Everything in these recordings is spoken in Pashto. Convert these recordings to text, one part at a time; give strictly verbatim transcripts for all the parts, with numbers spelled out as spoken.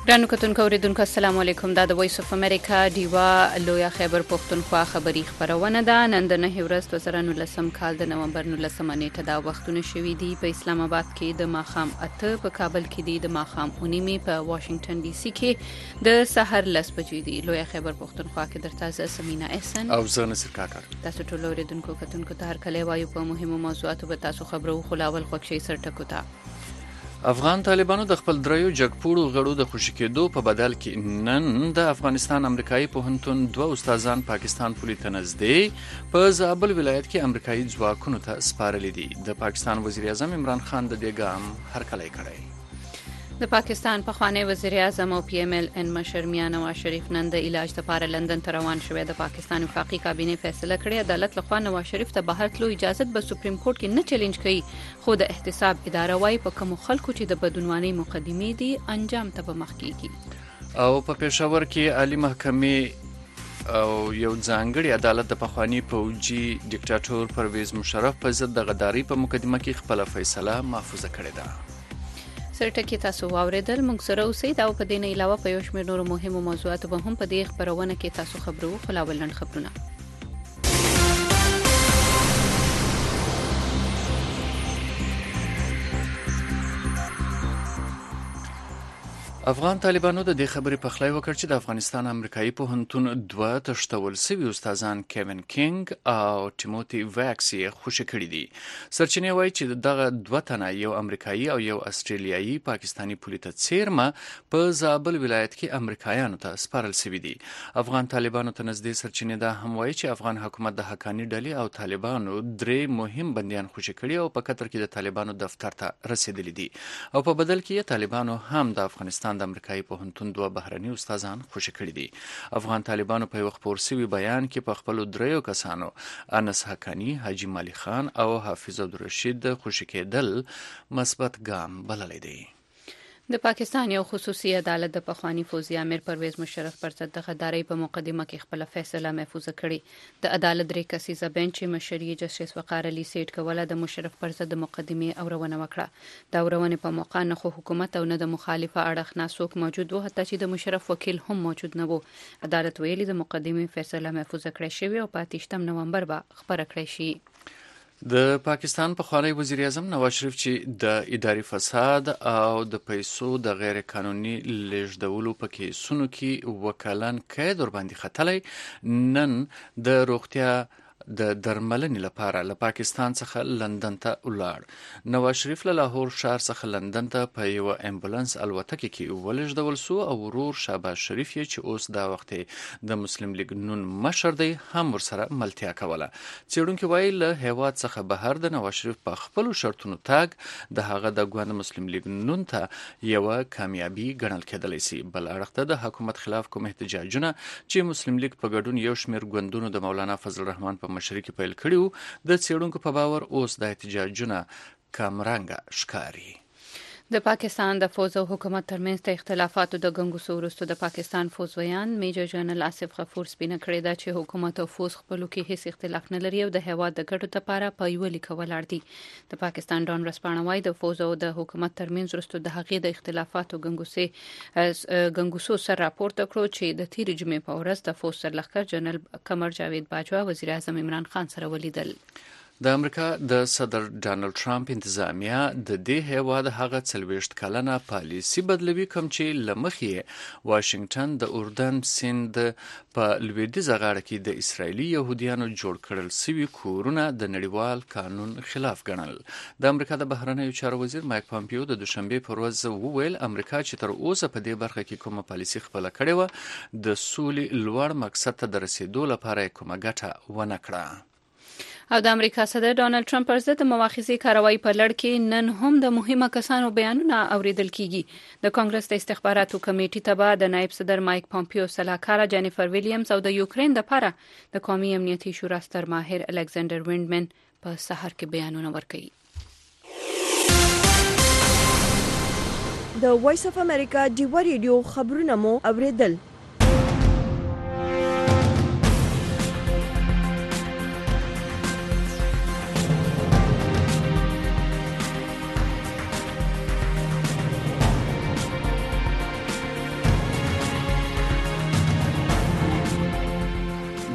ګرانو کتونکو اوریدونکو السلام علیکم. دا د وایس اف امریکا دیوا لویا خیبر پښتونخوا خبری خبرونه ده. نن د نه ورځ دوه زره نولسم کال د نومبر نولسمه نیټه دا وختونه شوي دي. په اسلام آباد کې د ماخام اته، په کابل کې دي د ماخام اونیمه، په واشنگټن ډي سي کې د سحر لس بجې دي. لویا خیبر پښتونخوا کې درته زه سمینا احسان او زه نصر کاکر تاسو ټول اوریدونکو کتونکو ته هر کله وایو په مهمو موضوعاتو به تاسو خبرو خلاول خوښي سرټکو ته. افغان طالبانو د خپل دریو جګپوړو غړو د خوشي کېدو په بدل کې نن د افغانستان امریکایي پوهنتون دوه استادان پاکستان پولي ته نږدې په زابل ولایت کې امریکایي ځواکونو ته سپارلي دي. د پاکستان وزیر اعظم عمران خان د دې ګام هرکلی کړی. د پاکستان پخوانی وزیر اعظم او پی ایم ایل ان مشر میاں نواز شریف نن د علاج لپاره لندن ته روان شوی. د پاکستان وفاقي کابینه فیصله کړې عدالت لخوا نواز شریف ته بهر تلو اجازه به سپریم کورټ کې نه چیلنج کوي، خو د احتساب اداره وايي په کوم خلکو چې د بدعنواني مقدمې دي انجام ته به مخ کیږي. او په پېښور کې عالی محکمې او یو ځانګړي عدالت د پخوانی پوجي ډیکټاتور پرویز مشرف په ضد د غداري په مقدمه کې خپل فیصله محفوظه کړې ده. سرټکی تاسو واوریدل. موږ سره اوسئ دا په دې نه علاوه په یو شمېر نورو مهمو موضوعاتو به هم په دې خبرونه کې تاسو خبرو خلاول نن خبرونه. افغان طالبانو د دې خبرې پخلی وکړ چې د افغانستان امریکایي پوهنتون دوه تشتول سوي استادان کیوین کینګ او ټیموتی ویکس یې خوشي کړي دي. سرچینې وایي چې دغه دوه تنه یو امریکایي او یو استرالیایي پاکستانی پولي ته څیرمه په زابل ولایت کې امریکایانو ته سپارل سوي دي. افغان طالبانو ته نږدې سرچینې دا هم وایي چې افغان حکومت د حقاني ډلې او طالبانو درې مهم بندیان خوشي کړي او په قطر کې د طالبانو دفتر ته رسیدلي دي او په بدل کې طالبانو هم د افغانستان د امریکایي پوهنتون دوه بهرني استادان خوشي کړي دي. افغان طالبانو په یو خپور شوي بیان کې په خپل دریو کسانو انس حقانی، حاجی مالی خان او حافظ عبدالرشید خوشي کېدل مثبت ګام بللی دی. د پاکستان یو خصوصي عدالت د پخوانی فوزي امیر پرویز مشرف پر ضد د غداري په مقدمه کې خپل فیصله محفوظه کړې. د عدالت درې کسیزه بنچ مشري جسټس وقار علي سیټ کوله د مشرف پر ضد د مقدمه اورونه وکړه. د اورونه په موقع نه خو حکومت او نه د مخالفه اړخ نه څوک موجود و، حتی چې د مشرف وکیل هم موجود نه و. عدالت ویلي د مقدمه فیصله محفوظه کړې شوی او په اتم نومبر به خبره کړی شي. د پاکستان پخوانی وزیر اعظم نواز شریف چې د اداري فساد او د پیسو د غیر قانوني لیږدولو په کیسونو کې وکالان قید ور باندې ختلی، نن د روغتیا د درملنې لپاره له پاکستان څخه لندن ته ولاړ. نواز شریف له لاهور ښار څخه لندن ته په یو امبولانس الوتکه کې ولېږدول سو او ورور شهباز شریف یې چې اوس دا وخت د مسلم لیگ نون مشر دی هم ورسره ملتیا کوله. څېړونکي وایي له هیواد څخه بهر د نواز شریف په خپلو شرطونو تګ د هغه د ګوند مسلم لیگ نون ته یوه کامیابي ګڼل کېدلی سي. بل اړخ ته د حکومت خلاف کوم احتجاجونه چې مسلم لیگ په ګډون یو شمېر ګوندونو د مولانا فضل الرحمن په مشرۍ کې پیل کړیو، د څېړونکو په باور اوس د احتجاجونه کمرنګه ښکاري. د پاکستان د فوز او حکومت ترمنځ د اختلافاتو د ګنګوسو وروسته د پاکستان فوز ویان میجر جنرال آصف غفور سپینه کړې ده چې حکومت او فوز خپلو کې هیڅ اختلاف نه لري او د هیواد د ګټو لپاره په یووالي کول اړ دي. د پاکستان ډان ورځپاڼه وايي د فوز او د حکومت ترمنځ وروسته د هغې د اختلافاتو ګنګوسې ګنګوسو سره راپورته کړو چې د تیر جمعې په ورځ د فوز سرلښکر جنرال قمر جاوید باجوا وزیر اعظم عمران خان سره ولیدل. د امریکا د صدر ډانلډ ټرمپ انتظامیه د دې هیواد هغه څلوېښت کلنه پالیسي بدلوي کوم چې له مخې واشنگټن د اردن سیند په لویدیځه غاړه کې د اسرایلي یهودیانو جوړ کړل سوي کورونه د نړیوال قانون خلاف ګڼل. د امریکا د بهرنیو چارو وزیر مایک پامپیو د دوشنبې په ورځ وویل امریکا چې تر اوسه په دې برخه کې کومه پالیسي خپله کړې وه د سولې لوړ مقصد ته د رسیدو لپاره یې کومه ګټه ونه کړه. او د امریکا صدر ډانلډ ټرمپ پر ضد د مواخذې کاروایی په لړ کې نن هم د مهمه کسانو بیانونه اوریدل کیږي. د کانګرس د استخباراتو کمیټې ته به د نائب صدر مایک پامپیو سلاکاره جینیفر ویلیامز او د یوکرين لپاره د قومي امنیتي شورا ستر ماهر الکساندر وینډمن په سحر کې بیانونه ورکوي. د وایس اف امریکا دیوا ریډیو خبرونه مو اوریدل.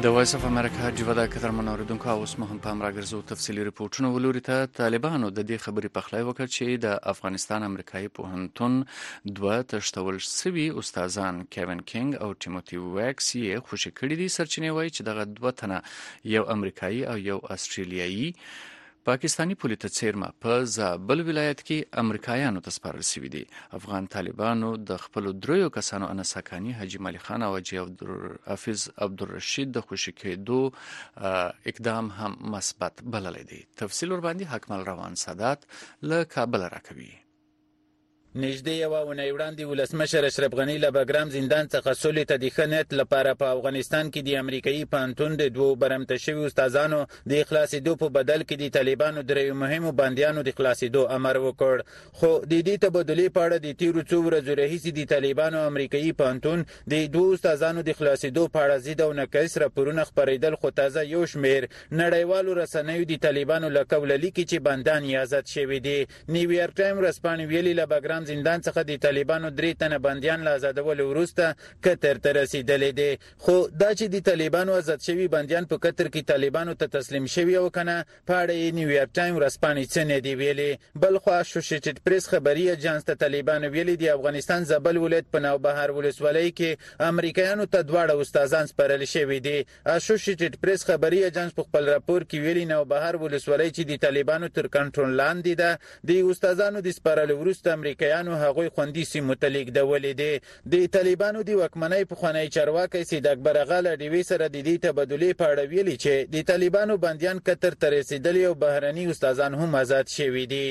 د وایس اف امریکا جوړه کتر منوردونکو اوس مهم په امر راګرځو تفصیلی ریپورتونه ولوري ته طالبانو د دې خبرې پخلای وکړ چې د افغانستان امریکایي پوهنتون دوه تشتول سوي استادان کیوین کینګ او ټیموتی ویکس یې خوشی کړي دي. سرچینې وایي چې دغه دوه تنه یو امریکایي او یو استرالیایي پاکستانی پولیس څیرمه په زابل ولایت کې امریکایانو ته سپارل شوي دي. افغان طالبانو د خپل دریو کسانو انس حقانی، حاجی مالی خان او حاجی حافظ عبدالرشید د خوشی کېدو اقدام هم مثبت بللی دی. تفصیل ور باندې حکمل روان سادات له کابل راکوي. نږدې یوه اونۍ وړاندې ولسمشر اشرف غني له بګرام زندان څخه سولې ته د ښه نیت لپاره په افغانستان کې د امریکایي پوهنتون د دوو برمته شوي استادانو د خلاصېدو په بدل کې د طالبانو دریو مهمو بندیانو د خلاصېدو امر وکړ. خو د دې تبادلې په اړه د تیرو څو ورځو راهیسې د طالبانو امریکایي پوهنتون د دوو استادانو د خلاصېدو په اړه ضد او نقیص راپورونه خپرېدل. خو تازه یو شمېر نړیوالو رسنیو د طالبانو له قوله لیکي چې بندیان یې آزاد شوي دي. نیویارک ټایم ورځپاڼې ویلي له بګرام زندان څخه د طالبانو درې تنه بندیان له آزادولو وروسته قطر ته رسیدلي دي. خو دا چې د طالبانو آزاد شوي بندیان په قطر کې طالبانو ته تسلیم شوي او کنه په اړه یې نیویارک ټایم ورځپاڼې څه نه دي ویلي. بلخوا اسوسییټډ پریس خبري اجانس ته طالبانو ویلي د افغانستان زابل ولایت په نوبهار ولسوالۍ کې امریکایانو ته دواړه استادان سپارل شوي دي. اسوسییټډ پریس خبري اجانس په خپل راپور کې ویلي نوبهار ولسوالۍ چې د طالبانو تر کنټرول لاندې ده د استادانو د سپارلو وروسته امریکایانو هغوی خوندي سیمو ته لیږدولې دي. د طالبانو د واکمنۍ پخوانی چارواکی سید اکبر اغا له ډیوې سره د دې تبادلې په اړه ویلي چې د طالبانو بندیان قطر ته رسېدلي او بهرني استادان هم آزاد شوي دي.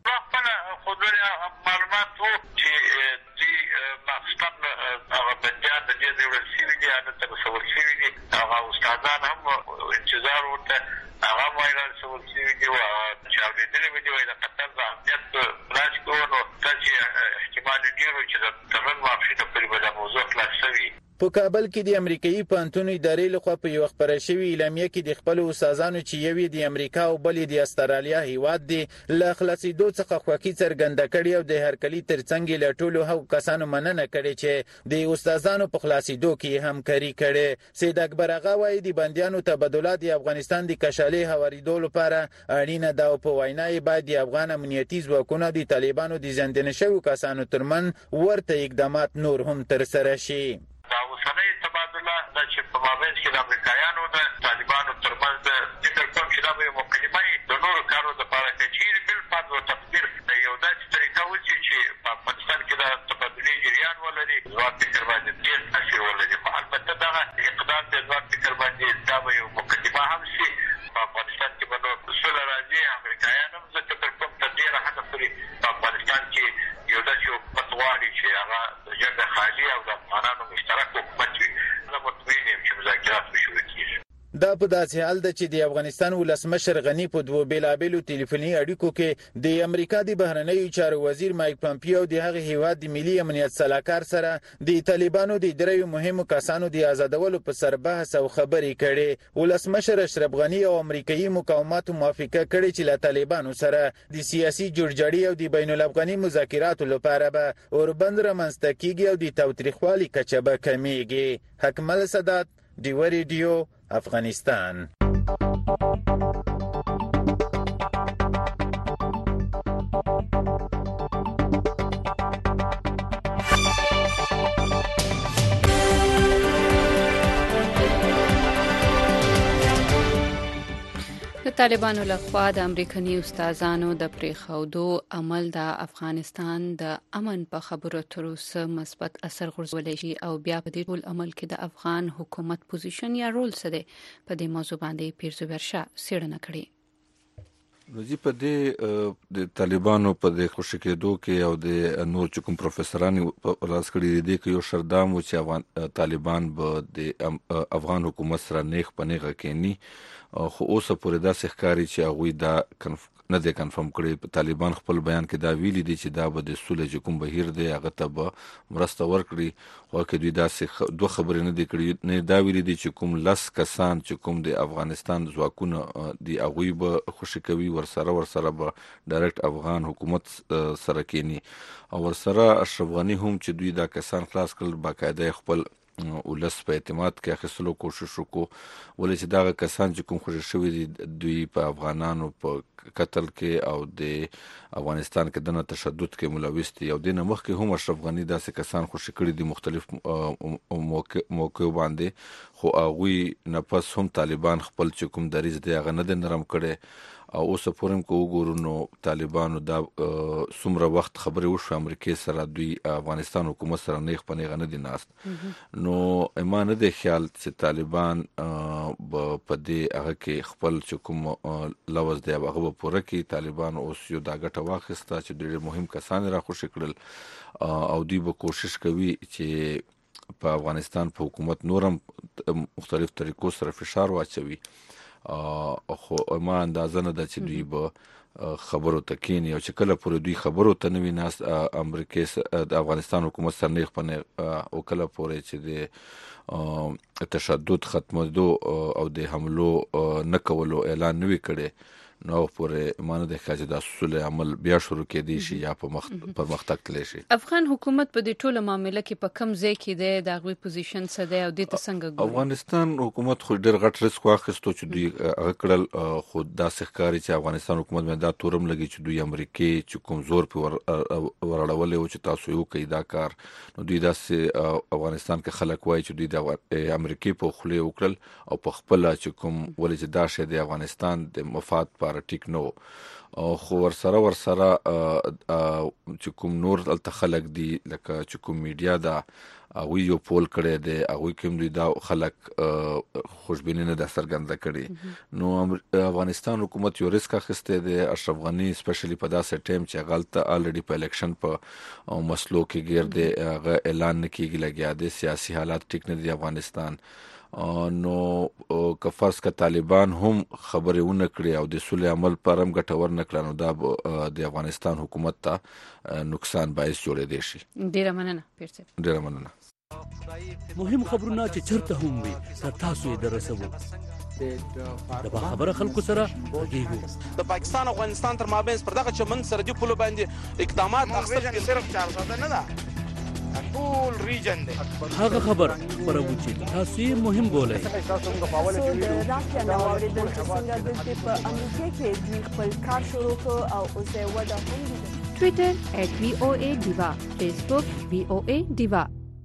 معلومات وو چې د پاکستان هغه بندیان د دې ډول شوي دي، هغه ته رسول شوي دي، هغه استادان هم انتظار ورته هغه وایي رسول شوي دي او چې اورېدلي مې دي وایي د قطر د امنیت پلاس کې نو داسې احتمال ډېر و چې د تمن ماپښینه پورې به دا موضوع خلاص شوي. په کابل کې د امریکایي پوهنتون ادارې لخوا په یو خبره شوي اعلامیه کې د خپل استادانو چې یو د امریکا او بل د استرالیا هیواد دی له خلاصېدو څخه خوښي څرګنده کړې او د هرکلي ترڅنګ له ټولو هغو کسانو مننه کړې چې د استادانو په خلاصېدو کې همکاري کړې. سید اکبر اغا وایي د بندیانو تبادله د افغانستان د کشالې هوارېدو لپاره اړینه ده او په وینا یې باید د افغان امنیتي ځواکونو د طالبانو د زنداني شویو کسانو ترمنځ ورته اقدامات نور هم ترسره شي. دا اوسنۍ تبادله دا چې په مابینځ کې د امریکایانو د طالبانو ترمنځ د فکر کوم چې دا به یوه مقدمه وي د نورو کارو دپاره که چیرې بالفرض و تقدیر یو داسې طریقه وشي چې په افغانستان کې د تبادلې جریان ولري، زما فکر باندې ډېر تاثیر ولري. خو البته دغه اقدام د زما فکر باندې دا به یو مقدمه هم شي. په افغانستان کې به نو سوله راځي. امریکایان هم زه فکر کوم تر ډېره حده پورې په افغانستان کې یو داسې حکومت غواړي چې هغه د جګړه خالي او د افغانانو مشترک حکومت وي. زه مطمئن یم چې مذاکرات به شروع کېږي. دا په داسې حال ده چې د افغانستان ولسمشر غني په دوو بېلابېلو ټلیفوني اړیکو کې د امریکا د بهرنیو چارو وزیر مایک پامپیو د هغه هیواد د ملي امنیت سلاکار سره د طالبانو د دریو مهمو کسانو د آزادولو په سر بحث او خبرې کړې. ولسمشر اشرف غني او امریکایي مقاومتو موافقه کړې چې له طالبانو سره د سیاسي جوړجاړي او د بین الافغاني مذاکراتو لپاره به اوربند رامنځته کېږي او د تاوتریخوالي کچه به کمیږي. حکمل سادات، ډیوه ریډیو، افغانستان. د طالبانو لخوا د امریکایي استادانو د پریښودو عمل د افغانستان د امن په خبرو اترو سره مثبت اثر غورځولی شي او بیا په دې ټول عمل کې د افغان حکومت پوزیشن یا رول څه دی؟ په دې موضوع باندې پیرزو ورشه څېړنه کړې. نو په دې د طالبانو په د خوشی کېدو کې او د نور چې کوم پروفیسوران په لاس کړي دي کې یو شردام و چې افغان طالبان به د افغان حکومت سره نیغ په نیغه کېني. خو اوسه پورې داسې ښکاري چې هغوی دا کنف نه دی کنفرم کړی. طالبان خپل بیان کې دا ویلي دي چې دا به د سولې چې کوم بهیر دی هغه ته به مرسته ورکړي. خو که دوی داسې دوه خبرې نه دي کړي، نه دا ویلي دي چې کوم لس کسان چې کوم د افغانستان ځواکونه دي هغوی به خوشي کوي، ورسره ورسره به ډایرکټ افغان حکومت سره کېني او ورسره اشرف غني هم چې دوی دا کسان خلاص کړل باقاعده خپل ولس په اعتماد کې اخیستلو کوشش وکړو، ولې چې دغه کسان چې کوم خوشی شوي دي دوی په افغانانو په قتل کې او د افغانستان کې دنه تشدد کې ملوث دي. او د نمخ کې هم اشرف غنی داسې کسان خوشی کړي دي مختلف موقع باندې، خو هغوی نه پس هم طالبان خپل چې کوم دریځ دی هغه نه دی نرم کړی. او اوس پورې که وګورو نو طالبانو دا څومره وخت خبرې وشو امریکې سره، دوی افغانستان حکومت سره نیغ په نیغه نه دي ناست. نو ما نه دی خیال چې طالبان په دې هغه کې خپل چې کوم لوز دی هغه به پوره کړي. طالبان اوس یو دا ګټه واخیسته چې ډېر مهم کسان را خوشي کړل او دوی به کوشش کوي چې په افغانستان په حکومت نورم مختلف طریقو سره فشار واچوي. خو ما اندازه نه ده چې دوی به خبرو ته کینی او چې کله پورې دوی خبرو ته نه وي ناست امریکې د افغانستان حکومت سره نیغ په نیغ او کله پورې چې د تشدد ختمېدو او د حملو نه کولو اعلان نه وي کړی، نو پورې ما نه دی ښه چې دا اصول عمل بیا شروع کېدی شي یا په مخ پرمختګ تللی شي. افغان حکومت په دې ټوله معامله کې په کوم ځای کې دی، د هغوی پوزیشن څه دی او دې ته څنګه ګوري؟ افغانستان حکومت خو ډېر غټ ریسک واخیستو چې دوی هغه کړل، خو داسې ښکاري چې افغانستان حکومت باندې دا تورم لګي چې دوی امریکې چې کوم زور پرې ورړولی و چې تاسو یې وکړئ دا کار، نو دوی داسې افغانستان کې خلک وایي چې دوی د امریکې په خولې وکړل او په خپله چې کوم ولې چې دا شی د افغانستان د مفاد په ټیک نو. خو ورسره ورسره چې کوم نور دلته خلک دي لکه چې کوم میډیا ده هغوی یو پول کړی دی، هغوی کې هم دوی دا خلک خوشبیني نه ده څرګنده کړې. نو افغانستان حکومت یو ریسک اخیستی دی. اشرف غني سپیشلی په داسې ټایم چې هغه هلته الریډي په الیکشن په مسلو کې ګیر دی، هغه اعلان نه کېږي لګیا دی، سیاسي حالات ټیک نه دي افغانستان. نو که فرض که طالبان هم خبرې ونه کړي او د سولې عمل پر هم ګټور نه کړي، نو دا د افغانستان حکومت ته نقصان باعث جوړېدی شي. ډېره مننه پیر صاحب. ډېره مننه. مهم خبرونه چې چرته هم وي تر تاسو یې درسوو. د باخبره خلکو سره غږیږو. د پاکستان او افغانستان تر مابین پر دغه چمن سرحدي پولو باندې اقدامات اخیستل صرف چار ساده نه ده، ټول ریجن دی. هغه خبر خبرو چې تاسو یې مهم بولئ. سو د رافیا نو اوریدل چې څنګه د په امریکا کې دوی خپل کار شروع کړ او اوس یې وده هم دي. ټویټر ایٹ وی او ای ډیوا، فیسبوک وی او ای ډیوا.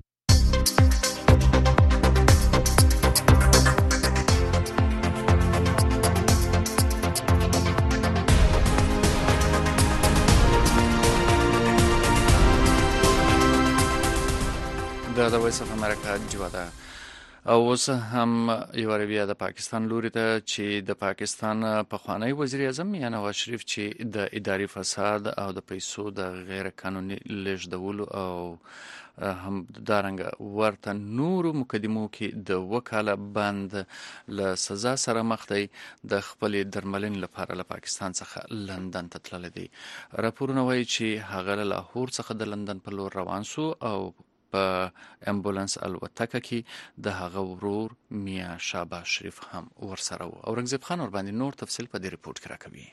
دا د وایس اف امریکا جوا ده. او اوس هم یو بیا د پاکستان لوري ته چې د پاکستان پخوانی وزیر اعظم یا نواز شریف چې د اداري فساد او د پیسو د غیر قانوني لیږدولو او هم دارنګ ورته نورو مقدمو کې د وکاله بند له سزا سره مخ دی، د خپل درملنې لپاره له پاکستان څخه لندن ته تللی دی. راپورونه وایي چې هغه له لاهور څخه د لندن په لور روان سو او په امبولانس الوتکه کې د هغه ورور میا شاباش شریف هم ورسره و. اورنګزیب خان ور باندې نور تفصیل په دې ریپورت کې راکوي.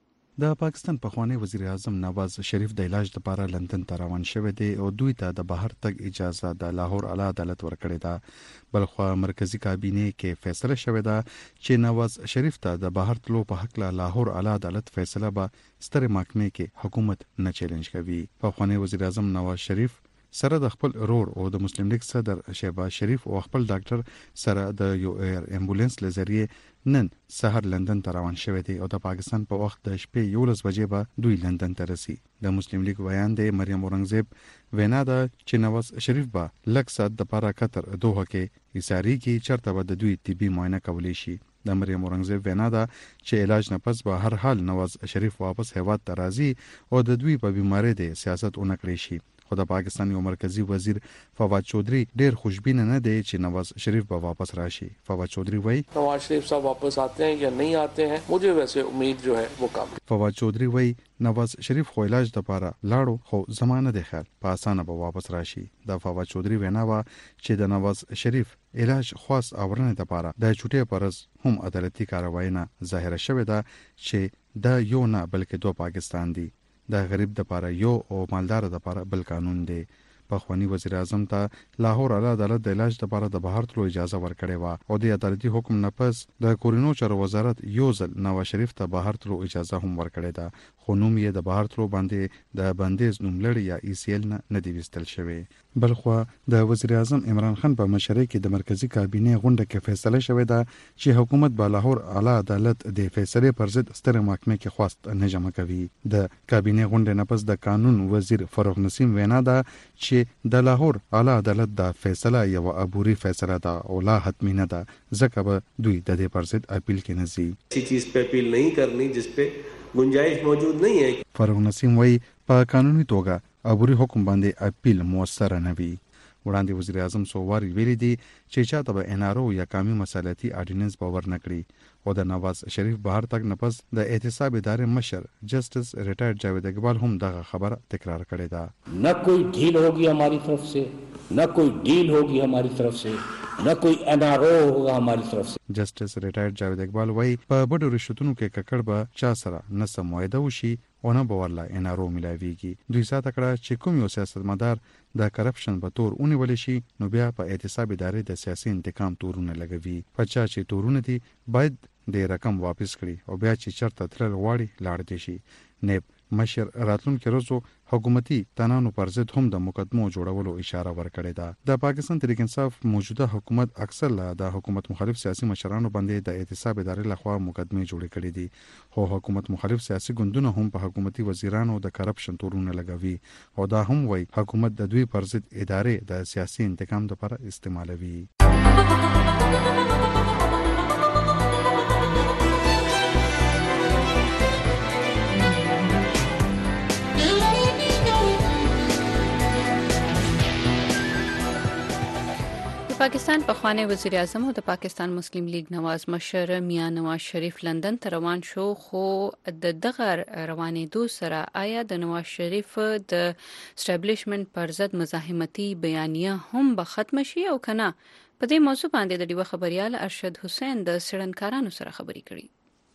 د پاکستان پخوانی وزیر اعظم نواز شریف د علاج لپاره لندن ته روان شوی دی او دوی ته د بهر تګ اجازه د لاهور اعلی عدالت ورکړې ده. بلخو مرکزی کابینه کې فیصله شوې ده چې نواز شریف ته د بهر تلو په حق له لاهور اعلی عدالت فیصله به ستر محکمې کې حکومت نه چیلنج کوي. پخوانی وزیر اعظم نواز شریف سره د خپل رور او د مسلم لیگ صدر شهباز شریف او خپل ډاکټر سره د یو ایر امبولانس لزریه نن سحر لندن ته روان شوی دی او د پاکستان په وخت د شپې یولس بجې به دوی لندن ته رسي. د مسلم لیگ ویان دی مریم اورنګزیب وینا ده چې نواز شریف به لږ ساعت د پاره قطر دوه کې ایساری کې چرته به د دوی طبي معاینه کولی شي. د مریم اورنګزیب وینا ده چې علاج نه پس به هر حال نواز شریف واپس هیواد ته راځي او د دوی په بیماری د سیاست اونکړي شي. خو د پاکستان یو مرکزی وزیر فواد چودھری ډیر خوشبین نه دی چې نواز شریف به واپس راشي. فواد چودھری وایي نواز شریف صاحب واپس آتے ہیں یا نہیں آتے ہیں مجھے ویسے امید جو ہے وہ کم. فواد چودھری وایي نواز شریف خو علاج لپاره لاړو خو زمانه د خیر په اسانه به واپس راشي. د فواد چودھری وینا وا چې د نواز شریف علاج خاص اورنه لپاره د چټي پرز هم عدالتي کاروایی نه ظاهر شوه ده چې د یو نه بلکې دوه پاکستان دي. د غریب د لپاره یو او مالدار د لپاره بل قانون دی. پخوانی وزیر اعظم ته لاهور اعلی عدالت د علاج لپاره د بهر تلو اجازه ورکړې و او د عدالتي حکم نه پس د کورونو چارو وزارت یو ځل نواز شریف ته بهر تلو اجازه هم ورکړې ده، خو نوم یې د بهر تلو باندې د بندیز نوملړ یا ای سی ال نه دی وستل شوی. بلخوا د وزیر اعظم عمران خان په مشرۍ کې د مرکزی کابینې غونډه کې فیصله شوې ده چې حکومت به لاهور اعلی عدالت د فیصلې پر ضد ستر محکمې کې خواست نه جمع کوي. د کابینې غونډې نه پس د قانون وزیر فاروق نسیم وینا ده چې د لاهور اعلی عدالت د فیصله یو عبوري فیصله ده او لا حتمی نه ده، ځکه به دوی د دې پر ضد اپیل کې نه ځي. اسی چیز په اپیل نه کرنی جس په گنجائش موجود نہیں ہے. فاروق نسیم وایي په قانوني توګه عبوري حکم باندې اپیل موثر نه وي. وړاندې وزیر اعظم څو وارې ویلي دي چې چاته به ان ار او یا قومي مصالحتي اډیننس باور نه کړي او د نواز شریف بهر تک نه پس د احتساب ادارې مشر جسټس ریټایرډ جاوید اقبال هم دغه خبر تکرار کړی ده. نه کوئی ڈھیل ہوگی ہماری طرف سے، نہ کوئی ڈیل ہوگی ہماری طرف سے، نہ کوئی این آر او ہوگا ہماری طرف سے. جسټس ریټایرډ جاوید اقبال وایي په بډو رشوتونو کې ککړ به چا سره نه سم معاهده وشي او نه به ورله ان ار او ملاویږي. دوی ساته کړه چې کوم یو سیاستمدار د کرپشن په تور ونیول شي نو بیا په احتساب ادارې د سیاسي انتقام تورونه لګوي. په چا چې تورونه دي باید د رقم واپس کړي او بیا چې چرته تلل غواړي لاړ دي شي. نیب مشر راتلونکي روزو حکومتي تنانو پر ضد هم د مقدمو جوړولو اشاره ورکړې ده. د پاکستان تحریک انصاف موجوده حکومت اکثر له د حکومت مخالف سیاسي مشرانو باندې د احتساب ادارې لخوا مقدمې جوړې کړې دي، خو حکومت مخالف سیاسي ګوندونه هم په حکومتي وزیرانو د کرپشن تورونه لګوي او دا هم وایي حکومت د دوی پر ضد ادارې د سیاسي انتقام لپاره استعمالوي. پاکستان پخوانی وزیر اعظم او د پاکستان مسلم لیگ نواز مشر میاں نواز شریف لندن ته روان شو، خو د دغه روانېدو سره آیا د نواز شریف د اسټابلیشمنت پر ضد مزاحمتي بیانیه هم به ختم شي او کنه؟ په دې موضوع باندې د ډیوه خبريال ارشد حسین د سړنکارانو سره خبرې کړې.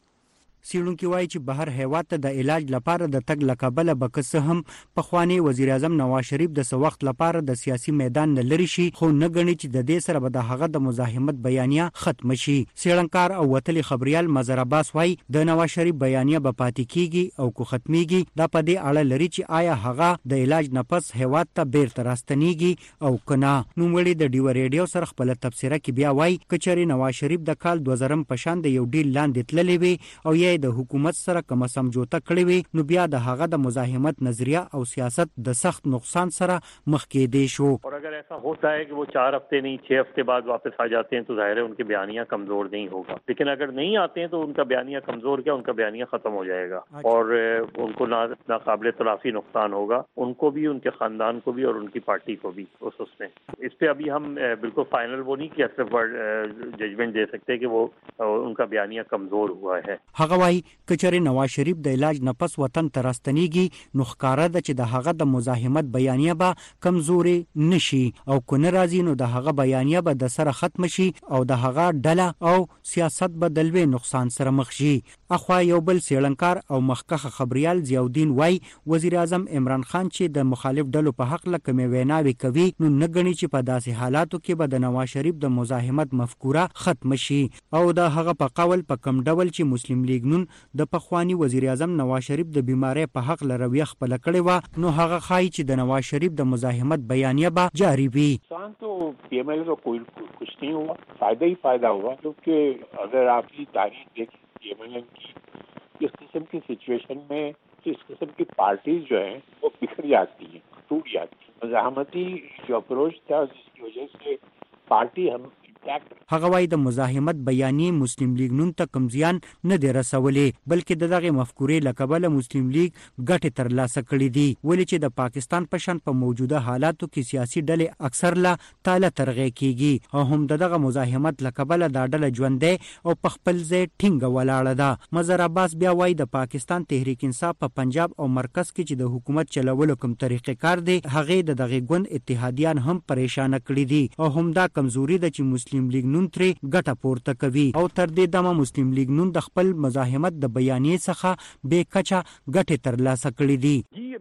سیړونکي وایي چې بهر هیواد ته د علاج لپاره د تګ لکبله بکسه هم پخوانی وزیر اعظم نواز شریف د سو وخت لپاره د سیاسي میدان نه لري شي، خو نه غني چې د دې سره به د هغه د مزاحمت بیانیه ختم شي. سیړنکار او وتلی خبريال مظهر عباس وایي د نواز شریف بیانیه به پاتې کیږي او کو ختميږي، دا په دې اړه لري چې آیا هغه د علاج نه پس هیواد ته بیرته راستنیږي او کنه. نو وړي د ډیو ریډیو سره خپل تفسیره کې بیا وایي کچري نواز شریف د کال دوه زره په شان د یو ډیل لاندې تللی وي او یا د حکومت سره کوم سمجوته کړی وي نو بیا د هغه د مزاحمت نظریه او سیاست د سخت نقصان سره مخ کې دی شو. اور اگر ایسا ہوتا ہے کہ وہ چار ہفتے نہیں چھ ہفتے بعد واپس آ جاتے ہیں تو ظاہر ہے ان کے بیانیہ کمزور نہیں ہوگا، لیکن اگر نہیں آتے ہیں تو ان کا بیانیہ کمزور کیا ان کا بیانیہ ختم ہو جائے گا اور ان کو ناقابل تلافی نقصان ہوگا، ان کو بھی، ان کے خاندان کو بھی اور ان کی پارٹی کو بھی. اس اس میں اس پہ ابھی ہم بالکل فائنل وہ نہیں کیا صرف ججمنٹ دے سکتے کہ وہ ان کا بیانیہ کمزور ہوا ہے. هغه وايي کچره نواز شریف د علاج نه پس وطن ته راستنیږي نو ښکارا ده چې د هغه د مزاحمت بیانیه به کمزوري نشي او کو ناراضي نو د هغه بیانیه به د سره ختم شي او د هغه ډله او سیاست به د لوی نقصان سره مخ شي. اخوا یو بل سیړنکار او مخکخه خبريال ضیاءالدین وای وزیر اعظم عمران خان چې د مخالف ډلو په حق لکه مې ویناوي کوي نو نه غني چې په داسې حالاتو کې به د نواز شریف د مزاحمت مفکوره ختم شي او د هغه په قول په کم ډول چې مسلم لیگ نون د پخوانی وزیر اعظم نواز شریف د بیماری په حق لروي خپل کړي و نو هغه خای چې د نواز شریف د مزاحمت بیانیه به جاری وي. نقصان تو پی ایم ایل کو کوئی کچھ نہیں ہوا، فائدہ ہی فائدہ ہوا کیونکہ اگر آپ کی تاریخ دیکھیں پی ایم ایل کی اس قسم کی سچویشن میں اس قسم کی پارٹیز جو ہیں وہ بکھر جاتی ہیں، ٹوٹ جاتی ہیں. مزاحمتی جو اپروچ تھا جس کی وجہ سے پارٹی ہم هغه وای د مزاحمت بیانیه مسلم لیگ نون ته کمزیان نه دی رسولې بلکې د دغه مفکورې لکبله مسلم لیگ ګټه تر لاسه کړې دي، ولې چې د پاکستان په شان په موجوده حالاتو کې سیاسي ډلې اکثر لا تاله ترغې کیږي او هم دغه مزاحمت لکبله د ډله ژوندې او په خپل ځای ټینګ ولاړه ده. مظهر عباس بیا وای د پاکستان تحریک انصاف په پنجاب او مرکز کې چې د حکومت چلولو کوم طریقې کار دی هغه د دغه ګوند اتحادیان هم پریشان کړی دي او هم دا کمزوري ده چې مسلم لیگ نون ترې ګټه پورته کوي او تر دې دمه مسلم لیگ نون د خپل مزاحمت د بیانیې څخه بې کچه ګټې ترلاسه کړې دي. جی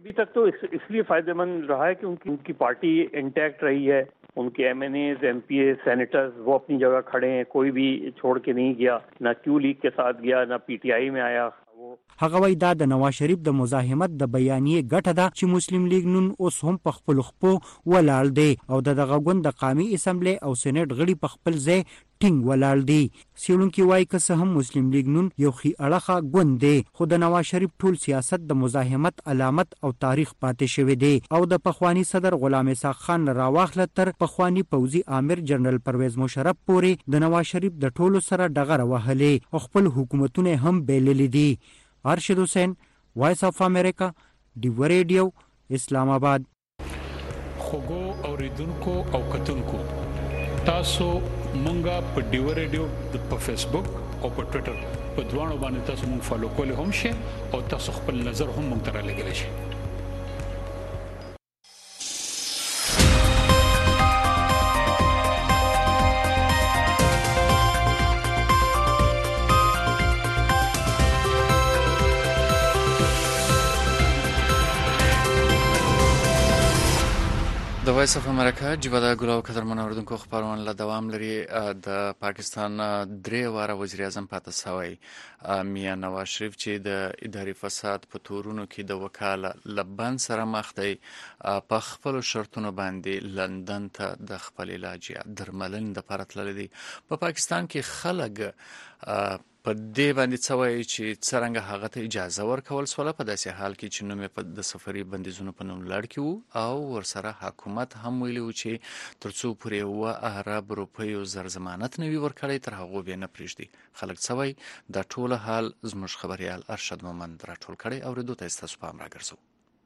अभी तक तो इस, इसलिए फायदेमंद रहा है कि उनकी उनकी पार्टी इंटैक्ट रही है, उनके M N As, M P A, senators वो अपनी जगह खड़े हैं, कोई भी छोड़ के नहीं गया, ना क्यू लीग के साथ गया, ना पी टी आई में आया। هغه وای دا د نواز شریف د مزاحمت د بیانیه ګټه ده چې مسلم لیگ نن اوس هم په خپل خپو ولاړ دی او د دغه ګوند د قومي اسمبلی او سېنات غړي په خپل ځای ټینګ ولاړ دی. سیلونکي وای که څه هم مسلم لیگ نن یو خي اړخه ګوند دی، خو د نواز شریف ټول سیاست د مزاحمت علامت او تاریخ پاتې شوی دی او د پخوانی صدر غلام اسحاق خان راواخله تر پخوانی پوځي امیر جنرال پرویز مشرف پورې د نواز شریف د ټولو سره ډغره وهلې او خپل حکومتونه هم بیللې دي. ارشد حسین، وایس اف امریکا، ډیو ریډیو، اسلام آباد. خوګو اوریدونکو او کتونکو تاسو مونږه په ډیو ریډیو په فیسبوک او په ټوئیټر په دوانو باندې تاسو مونږ فالو کولی هم شئ او تاسو خپل نظر هم مونږ ته رالیږلی شئ. د وایس اف امریکا جبهه ګلو قدرمن اوریدونکو خبرونه له دوام لري. د پاکستان درې واره وزیر اعظم پاتې شوی میاں نواز شریف چې د اداري فساد په تورونو کې د وکاله لبن سره مخ دی، په خپل شرطونو باندې لندن ته د خپل علاج درملنې لپاره تللی دی. په پاکستان کې خلک په دې باندې څوي چې څنګه هغه ته اجازه ورکول سوله په داسې حال کې چې نوم په د سفري بندیزونو په نوم لړ کې او ورسره حکومت هم ویلي و چې ترڅو پورې و عرب روپیو زر ضمانت نه وي ورکړی تر هغه به نه پریږدي. خلک څوي د ټول حال زموږ خبريال ارشد مومند راټول کړي او ردو ته تاسو پام راګرځو.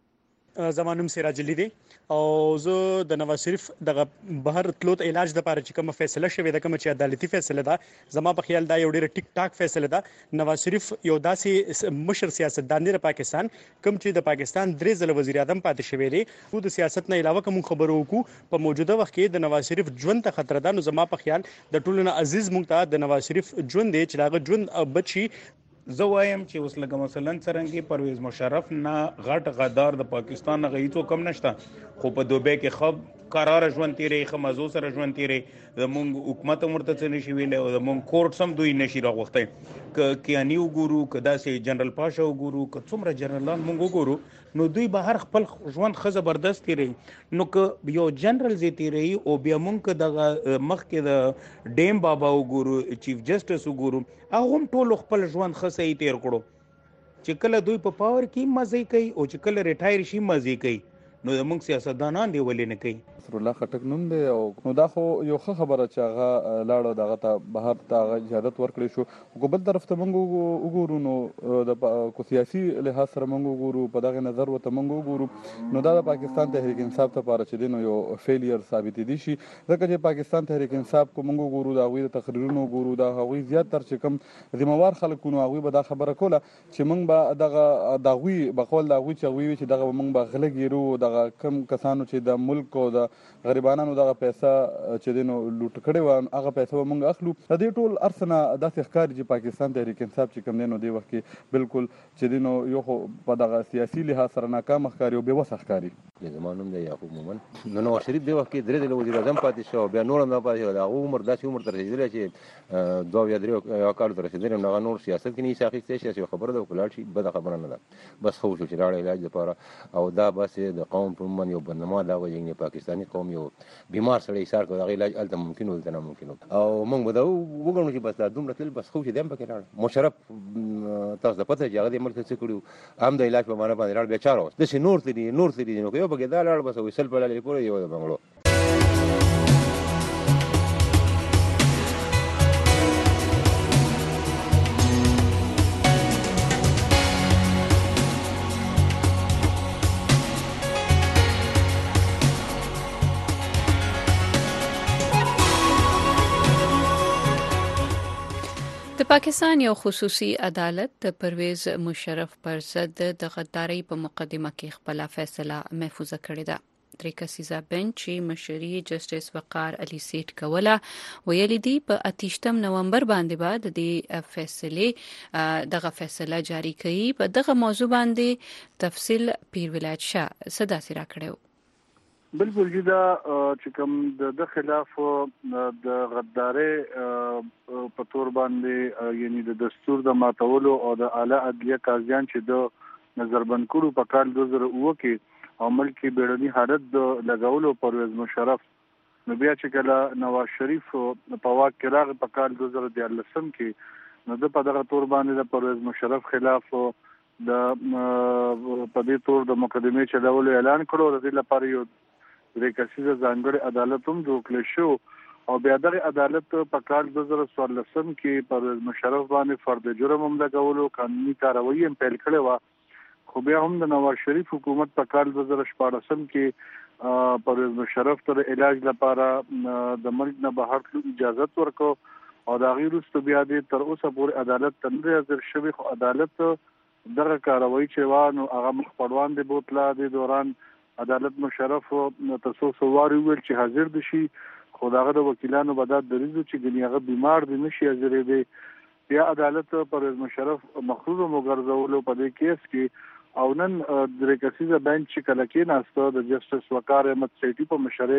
زمانم سراج علي دی او زه د نواز شریف دغه بهر تلوت علاج د لپاره چې کوم فیصله شوې ده، کوم چې عدالتي فیصله ده، زما په خیال دا یو ډېر ټیک ټاک فیصله ده. نواز شریف یو داسې مشر سیاستدان دی د پاکستان کوم چې د پاکستان درې ځله وزیر اعظم پاتې شوی دی. خو د سیاست نه علاوه کوم خبرو وکړو په موجوده وخت کې د نواز شریف ژوند ته خطر ده. نو زما په خیال د ټولو نه عزیز مونږ ته د نواز شریف ژوند دی چې هغه ژوند بچي. زه وایم چې اوس لکه مثلا څرنګه پرویز مشرف نه غټ غدار د پاکستان نه غیتو کم نشته، خو په دوبه کې خب قرار ژوند تیرې خمازو سره ژوند تیرې د مونږ حکومت مرته څه نشي ویل او د مونږ کورټ سم دوی نشي راغوخته ک کیانی وګورو کدا سي جنرال پاشا وګورو ک څومره جنرالان مونږ وګورو نو دوی به هر خپل ژوند خزه بردست تیرې نو ک یو جنرال زی تیرې او بیا مونږ دغه مخ کې د ډیم بابا وګورو، چیف جسټس وګورو، هغه ټول خپل ژوند خسه یې تیر کړو چې کله دوی په پاور کې مزه کوي او چې کله ریټایر شي مزه کوي. نو زموږ سیاستدانان دی ولې نه کوي؟ نصر الله خټک نوم دی او نو دا خو یو ښه خبره چې هغه لاړو دغه ته بهر ته هغه اجازه ورکړی شو. خو بل طرف ته موږ وګورو نو د کو سیاسي لحاظ سره موږ وګورو په دغه نظر وته موږ وګورو نو دا د پاکستان تحریک انصاف ته لپاره چې دینو یو فیلیر ثابت دي شي، ځکه چې پاکستان تحریک انصاف کو موږ وګورو دا غوي تقریرونو وګورو دا غوي زیات تر چې کم ذمہوار خلکو نو غوي به دا خبره کوله چې موږ به دغه دا غوي بقول دا غوي چې غوي چې دغه موږ به غلګیرو دغه کم کسانو چې د ملک او د غریبانو دغه پیسې چې دینو لوټ کړي و هغه پیسې موږ اخلو. د دې ټول ارسنه داسې ښکاري چې پاکستان تحریک انصاف چې کوم دینو دی وخت کې بالکل چې دینو یو په دغه سیاسي لحاظ سره ناکام ښکاري او بې وسه ښکاري. زمانوم دی یعقوب مومن نو نواز شریف دی وخت کې درې ځله وزیر اعظم پاتې شو، بیا نور هم پاتې شو، هغه عمر داسې عمر ته رسېدلی چې دوه یا درې کال ته رسېدلی نو هغه نور سیاست کې نه شي اخیستی شي. چې خبره ده وکړه شي بده خبره نه ده، بس خو شو چې لاړ علاج لپاره او دا بس د قوم په من یو بندما دا وایي پاکستاني قوم یو بیمار سړی ایثار کوي، هغه علاج الته ممکن ولته نه ممکن او موږ به دا وګورو چې بس دا دومره تل بس خو چې دیم پکې راړ مشرف تاسو د پته چې هغه د ملک څخه کړو هم د علاج په معنا باندې راړ بیا چارو د شي نور تدي نور تدي نو یو پکې دا لاړ بس وسل په لالي پورې یو د بنگلو. د پاکستان یو خصوصي عدالت د پرویز مشرف پر ضد د غدارۍ په مقدمه کې خپل فیصله محفوظه کړې ده. درې کسیزه بنچ چې مشري جسټس وقار علي سیټ کوله ویلي دی په اتیشتم نومبر باندې بعد د فیصله دغه فیصله جاری کړي. په دغه موضوع باندې تفصیل پیر ولایت شاه صدا سره کړو. بالکل جدا چې کوم د خلاف د غداري په تور باندې یعنی د دستور د ماتولو او د اعلی عدلیه قاضیان چې د نظربند کړو په کال دوه زره اوه کې او ملکی بیړني حالت د لګولو پرویز مشرف نو بیا چې کله نواز شریف په واک کې راغی په کال دوه زره دیارلسم کې نو د په دغه تور باندې د پرویز مشرف خلاف د په دې تور د مقدمه چلولو اعلان کړو. د دې لپاره یو درې کسیزه ځانګړي عدالت هم جوړ کړل شو او بیا دغه عدالت په کال دوه زره څوارلسم کې پرویز مشرف باندې فرد جرم هم لګولو قانوني کاروایی هم پیل کړې و. خو بیا هم د نواز شریف حکومت په کال دوه زره شپاړسم کې پرویز مشرف ته علاج لپاره د ملک نه بهر تلو اجازه ورکړه او دا غیر است بیا د تر اوسه پورې عدالت تنظیم حاضر شوی خو عدالت دغه کاروایی چې وانه هغه مخپړوان دی بوتلا د دوران عدالت مشرف تاسو سواری ویل چې حاضر دي شي خو داغه د وکیلانو بدات دریزو چې دنیاغه بیمار دي نشي حاضر دي. بیا عدالت پرویز مشرف مخروض مګرځولو په دې کیس کې او نن درې کسیزه بنچ چې کله کې ناسته د جسټس وقار احمد سیټي په مشرۍ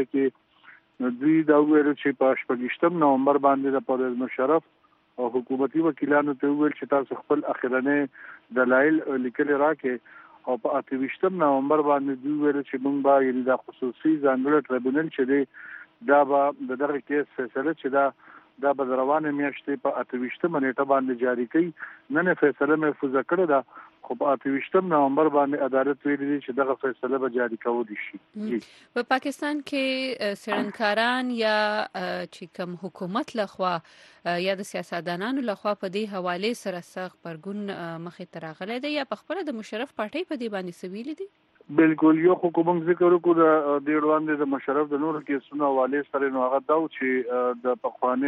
کې دوی دا ویل چې په شپږشتم نومبر باندې د پرویز مشرف او حکومتي وکیلانو ته ویل چې تاسو خپل اخرنه دلایل لیکل راکې او په اتویشتم نومبر باندې دوی ویل چې موږ به یعنی د خصوصي ځانګړي ټریبونل چې دی دا به دغه کیس فیصله چې دا د بدروانه میاشتې په اتویشتم نیټه باندې جاری کړي نن فیصله محفوظ کړه دا خو په اتویشتم نومبر باندې عدالت ویلي چې دغه فیصله به جاری کوو شي. په پاکستان کې سړنکاران یا چې کوم حکومت لخوا یا د سیاستدانانو لخوا په دې حواله سره سخت پرګون مخې ته راغلی دی یا په خپل د مشرف پارټي په دې باندې سویل دي. بالکل یو حکومت ذکر وکړو د دې وړاندې د مشرف د نور کیسونو حواله سره نو هغه دا چې د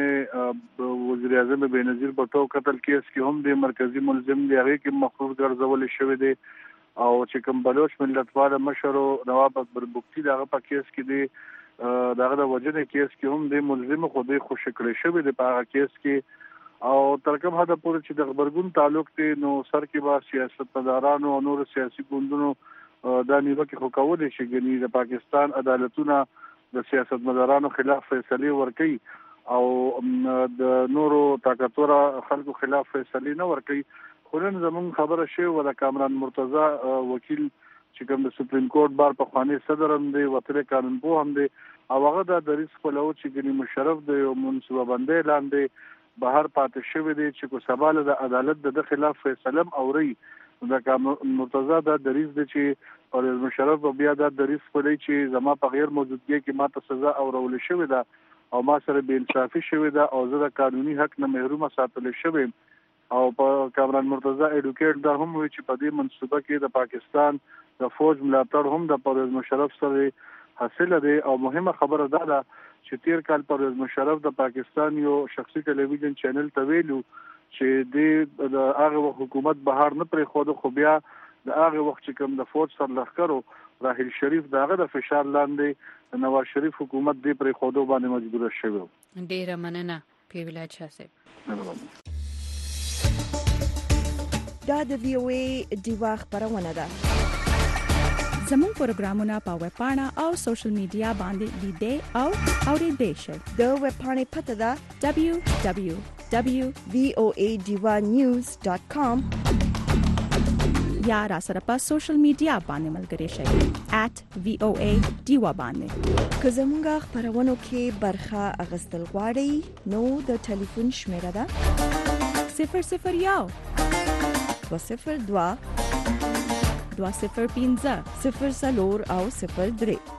پخوانی وزیر اعظم بېنظیر بټو قتل کیس کې هم د مرکزی ملزم دی هغه کې مخروض ګرځول شوی دی او چې کوم بلوچ ملتپال مشر نواب اکبر بوکتی دغه په کیس کې دی دغه د وجنه کیس کې هم د ملزم خو د خوش کړی شوی دی په هغه کیس کې او ترکم هدا پورې چې د خبرګون تعلق ته نو سر کې با سیاستمدارانو او نور سیاسي ګوندونو دا نیوکه کې خو کولې چې ګنې د پاکستان عدالتونه د سیاستمدارانو خلاف فیصله ورکړي او د نورو طاقتور خلکو خلاف فیصله نه ورکړي. خو نن زمون خبره شوه ول کامران مرتضی وکیل چې کوم د سپریم کورټ بار په خواني صدر هم دی وتر قانون په هم دی او هغه د دریس په لور چې ګنې مشرف دی او منصوبه بندي لاندې بهر پاتې شوی دی چې کو سباله د عدالت د خلاف فیصله اوري دا مرتضی دا دریس دی چې پرویز مشرف بیا دا دریس پلی چې زما په غیر موجودګي کې ماته سزا اورول شوې ده او ما سره بے انصافي شوې ده او زه د قانوني حق نه محروم ساتل شوم او په کامران مرتضی اډوکیټ دا هم وی چې په دې منصوبه کې د پاکستان د فوج ملاتړ هم د پرویز مشرف سره حاصل دی او مهمه خبره ده چې تیر کال پرویز مشرف د پاکستان یو شخصي ټلویزیون چینل ته ویلو چې د هغه حکومت بهر نه پرې خو خو بیا د هغه وخت چې کوم د فوج سر لخرو راحل شریف داغه د فشار لاندې د نواز شریف حکومت دې پرې خو باندې مجبور شوی. ډیره مننه پیر ولایت شاه صاحب. دا د وی او ای دیوا خبرونه ده. زموږ پروګرامونه په ویب پاڼه او سوشل میډیا باندې لیدئ او اوریدئ شئ. د ویب پاڼې پته ده دبليو دبليو دبليو ډاٹ وی او ای دیوا نیوز ډاٹ کام یا را سره په سوشل میډیا باندې ملګری شئ ایٹ وی او ای دیوا باندې. که زموږ خبرونو کې برخه اغستل غواړئ نو د ټلیفون شمیره ده صفر صفر یو دو صفر دوا دوا صفر پنځه صفر څلور او صفر درې.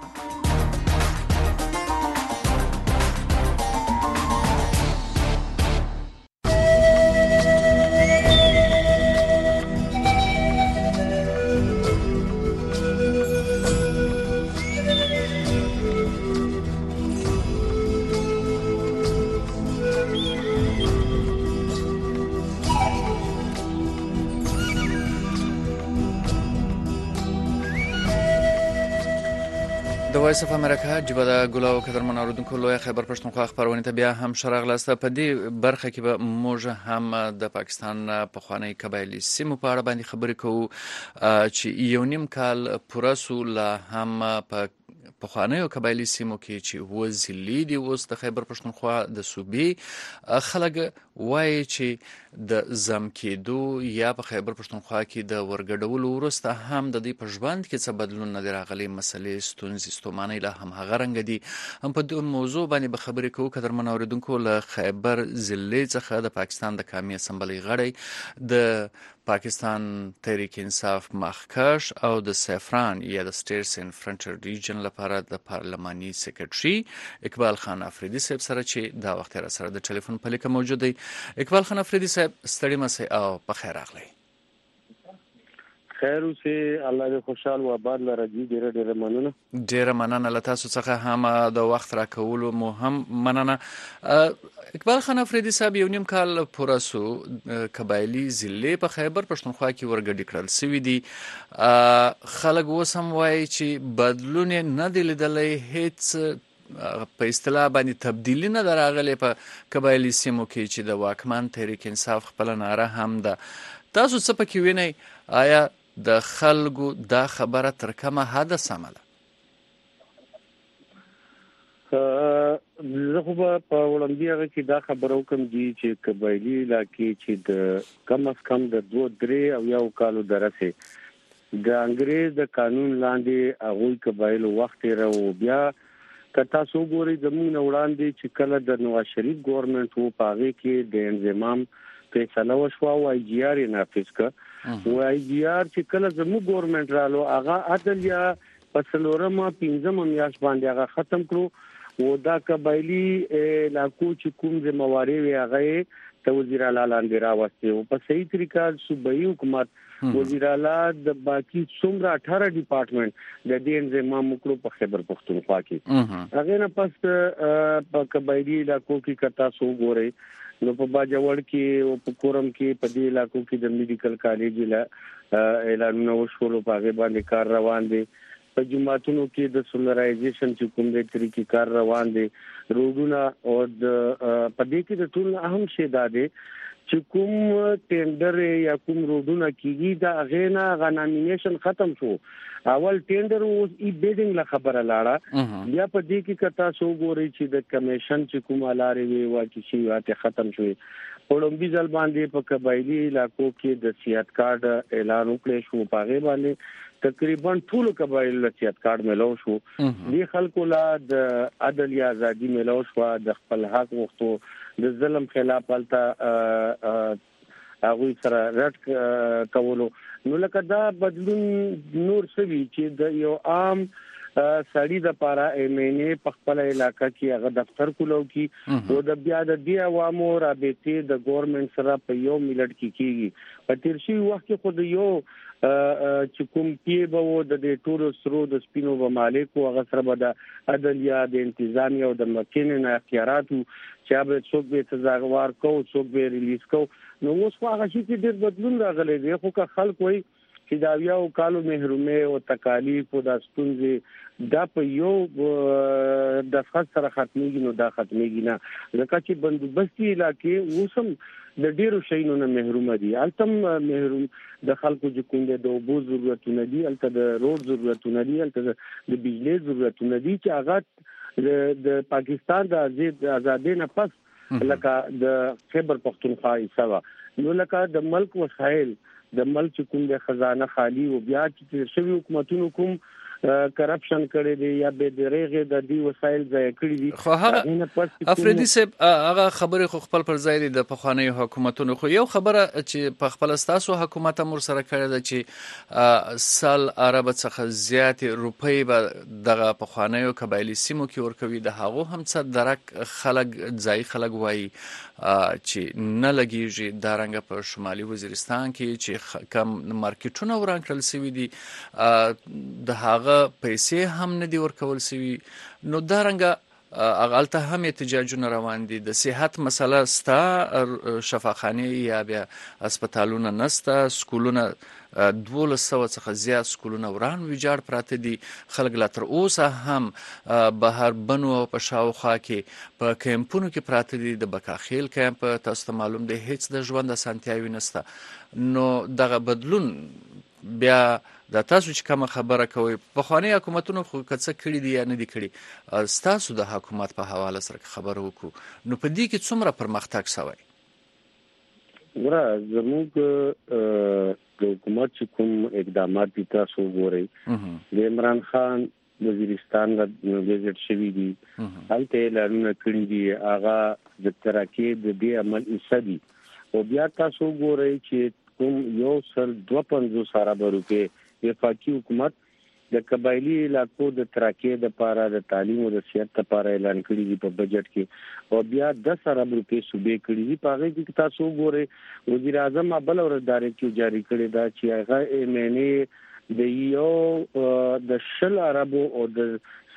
د وایس اف امریکا جبه د ګلاو قدرمن اوریدونکو لوی خبر پښتونخوا خبرونه ته بیا هم شراغلاسته په دې برخه کې به موږ هم د پاکستان په خوانی قبایلی سیمو په اړه باندې خبرې کوو چې یو نیم کال پوره سو لا هم په په خوانی قبایلی سیمو کې چې وزلی دی اوس د خیبر پښتونخوا د صوبې خلک وایي چې د زم کېدو یا په خیبر پښتونخوا کې د ورګډولو وروسته هم د دې په ژوند کې څه بدلون نه دی راغلی، مسلې ستونزې ستومانۍ لا هم هغه رنګ دي. هم په دې موضوع باندې به خبرې کوو قدرمن اوریدونکو له خیبر ضلع څخه د پاکستان د قومي اسمبلی غړی د پاکستان تحریک انصاف مخکش او د سیفران یا د سټیټس ان فرنټر ریجن لپاره د پارلماني سیکریټري اقبال خان افریدي صاحب سره چې دا وخت را سره د ټلیفون په لیکه موجود دی. اقبال خان افریدي صاحب ستړي مسئ او په خیر راغلی. خیر اوسه، الله دې خوشحال و آباد لره. ډیره ډیره مننه. ډیره مننه له تاسو څخه هم د وخت راکولو مو هم مننه. اقبال خان افریدي صاحب یو نیم کال پوره سو قبایلی ضلع په خیبر پښتونخوا کې ورګډ کړل سوي دي. خلک اوس هم وایي چې بدلون نه دی لیدلی، هیڅ په اصطلاح باندې تبدیلی نه راغلی په قبایلی سیمو کې چې د واکمن تحریک انصاف خپل ناره هم ده. تاسو څه پکې وینئ؟ آیا د خلکو دا خبره تر کومه حد سمه ده؟ زه خو به په وړاندې هغه کې دا خبره وکم دي چې قبایلي علاقې چې د کم از کم د دوه درې او یو کالو درسه د انګریز د قانون لاندې هغوی قبایلو وخت راو بیا کتا سو ګوري زموږ وړاندې چې کله د نواز شریف ګورنمنت وو پاغه کې د انضمام فیصله وشو او آی جی آر نافذ کړ او آی جی آر چې کله زموږ ګورنمنت رالو هغه عدل یا پسلورمه پنځم میاشت باندې هغه ختم کړو و دا قبایلی علاقو چې کوم ذمہواری وی هغه ته وزیر اعلی لاندې راوستي او په صحیح طریقه صوبایي حکومت وزیر اعلی د باقي څومره اٹھارہ ډپارټمنټ د دې انضمام وکړو په خیبر پښتونخوا کې. هغه نه پس په قبایلی علاقو کې کتا سو ګوري نو په باجوړ کې او په کورم کې په دې علاقو کې د میډیکل کالج لا اعلان نو شروع پاغه باندې کار روان دي. په جماعتونو کې د سولرایزیشن چې کوم د طریقې کار روان دي، روډونه او د پدې کې د ټول اهم شی دا دی چې کوم ټینډر یا کوم روډونه کیږي دا غینا غ نامینیشن ختم شو. اول ټینډر اوس ای بیډینګ لا خبره لاړه بیا په دې کې کتا سو ګوري چې د کمیشن چې کوم لارې وی واکې شي واته ختم شوی. اولمبي ځل باندې په قبایلی علاقو کې د سیاحت کارت اعلان وکړ شو، پاغه باندې تقریبا ټول قبایل له سیاحت کارت ملو شو. دې خلکو لا د عدل یا ازادي ملو شو، د خپل حق وختو د ظلم خلاف الته هغه سره رټ کولو. نو لکه دا بدلون نور سوي چې د یو عام سړی د پاره ایمنه په خپل علاقې کې هغه دفتر کولو کی او د بیا د دی عوامو رابطه د ګورنمنت سره په یو ملت کې کیږي. په تیر شي وخت کې خود یو چې کوم کې به و د ټولو سرو د سپینو و مالک او هغه سره به د عدل یا د انتظامی او د مکینن اختیارات چې به څوک به تزاغوار کو څوک به ریلیز کو. نو اوس هغه شي کې ډېر بدلون راغلی دی خو که خلک وایي چې دا یو کالو محرومه او تکالیف او د ستونزې دا په یو د خاص سره ختميږي نو دا ختميږي نه، ځکه چې بندوبستي علاقې اوسم د ډیرو شینو نه محروم دي. التم محروم د خلکو چې کوم د اوبو ضرورتونه دي، الته د روډ ضرورتونه دي، الته د بجلی ضرورتونه دي چې هغه د پاکستان د آزادۍ نه پس لکه د خیبر پښتونخوا حصہ نو لکه د ملک وسایل د ملک کوم د خزانه خالی او بیا چې شوی حکومتونو کوم کرپشن کړي دي یا به درېغه د دې وسایل ځای کړي دي. خو هغه افریدي صاحب هغه خبره خو خپل پر ځای دي د پخوانی حکومتونو. خو یو خبره چې په خپل استاسو حکومت امر سره کړی ده چې سال عرب څخه زیات روپۍ به دغه پخوانی قبایلی سیمو کې ورکوي. د هغه هم څه درک خلک ځای خلک وایي چې نه لګیږي دا رنګ په شمالي وزیرستان کې چې کم مارکیټونه ورانکړل شوی دي د هغه پیسې هم نه دی ورکول شوی. نو دا رنګ اغالته هم احتجاجونه روان دي. د صحت مسله ستا، شفاخانه یا بیا هسپتالونه نسته، سکولونه دولس سوه څخه زیات سکولونه وران ویجاړ پراته دي. خلک لا تر اوسه هم بهر بنو او په شاوخوا کې په کیمپونو کې پراته دي. د بکاخیل کیمپ تاسو ته معلوم دی هیڅ د ژوند اسانتیاوي نشته. نو دغه بدلون بیا دا تاسو چې کومه خبره کوي پخوانی حکومتونو خو کڅه کړی دي یا نه دي کړی، تاسو د حکومت په حواله سره خبره وکړو نو په دې کې څومره پرمختګ شوی؟ ورا زموږ د حکومت چې کوم اقدامات دي تاسو ګورئ، د عمران خان وزیرستان د وزیر شوی دي هلته اعلانونه کړی دي هغه د ترقی د دې عمل ایسدي او بیا تاسو ګورئ چې کوم یو سل دوه پنځوس ارب روپے وفاقي حکومت د قبایلی علاقو د ترقی د لپاره د تعلیم او د صحت لپاره اعلان کړی دی په بجټ کې او بیا دس ارب روپے صوبې کړی دي. په هغه کې تاسو ګورئ وزیر اعظم بل ورځداري کې جاری کړی دا چې هغه معنی د یو د شل ارب او د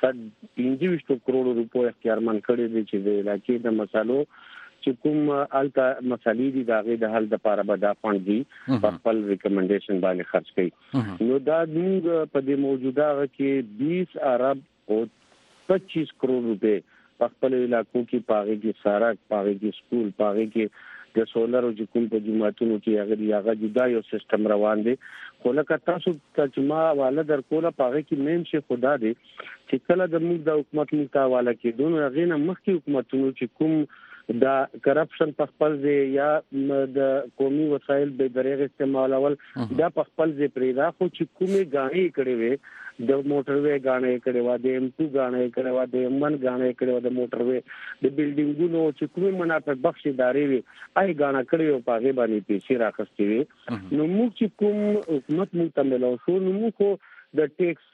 پنځه کروڑ روپے اختیارمن کړی دي چې د علاقې د مسالو چې کوم الته مسالې دي داغه د حل د لپاره به دا فند دي په خپل ریکمنډیشن باندې خرج کړي. نو دا موږ په دې موجوده کې بیس ارب او پچیس کروڑ روپے په خپل علاقو کې پاغه کې سارا پاغه کې سکول پاغه کې د سولر او کوم په جماعتونو کې هغه هغه جدا یو سیستم روان دي. خو لکه تاسو چې ما حواله در کوله پاغه کې مین شي خدا دې چې کله د موږ د حکومت ملتا حواله کې دونه غینه مخکې حکومتونو چې کوم دا کرپشن په خپل ځای یا د قومي وسایل به درېغ استعمالول دا په خپل ځای پرېدا خو چې کومه غاڼې کړي وي د موټروي غاڼې کړي و د ایم ټو غاڼې کړي و د ایم ون غاڼې کړي و د موټروي د بلډینګونو چې کومه منافع بخش ادارې وي آی غاڼه کړي او پاغه باندې پیسې راخستې وي. نو موږ چې کوم حکومت ملتمل شو نو موږ د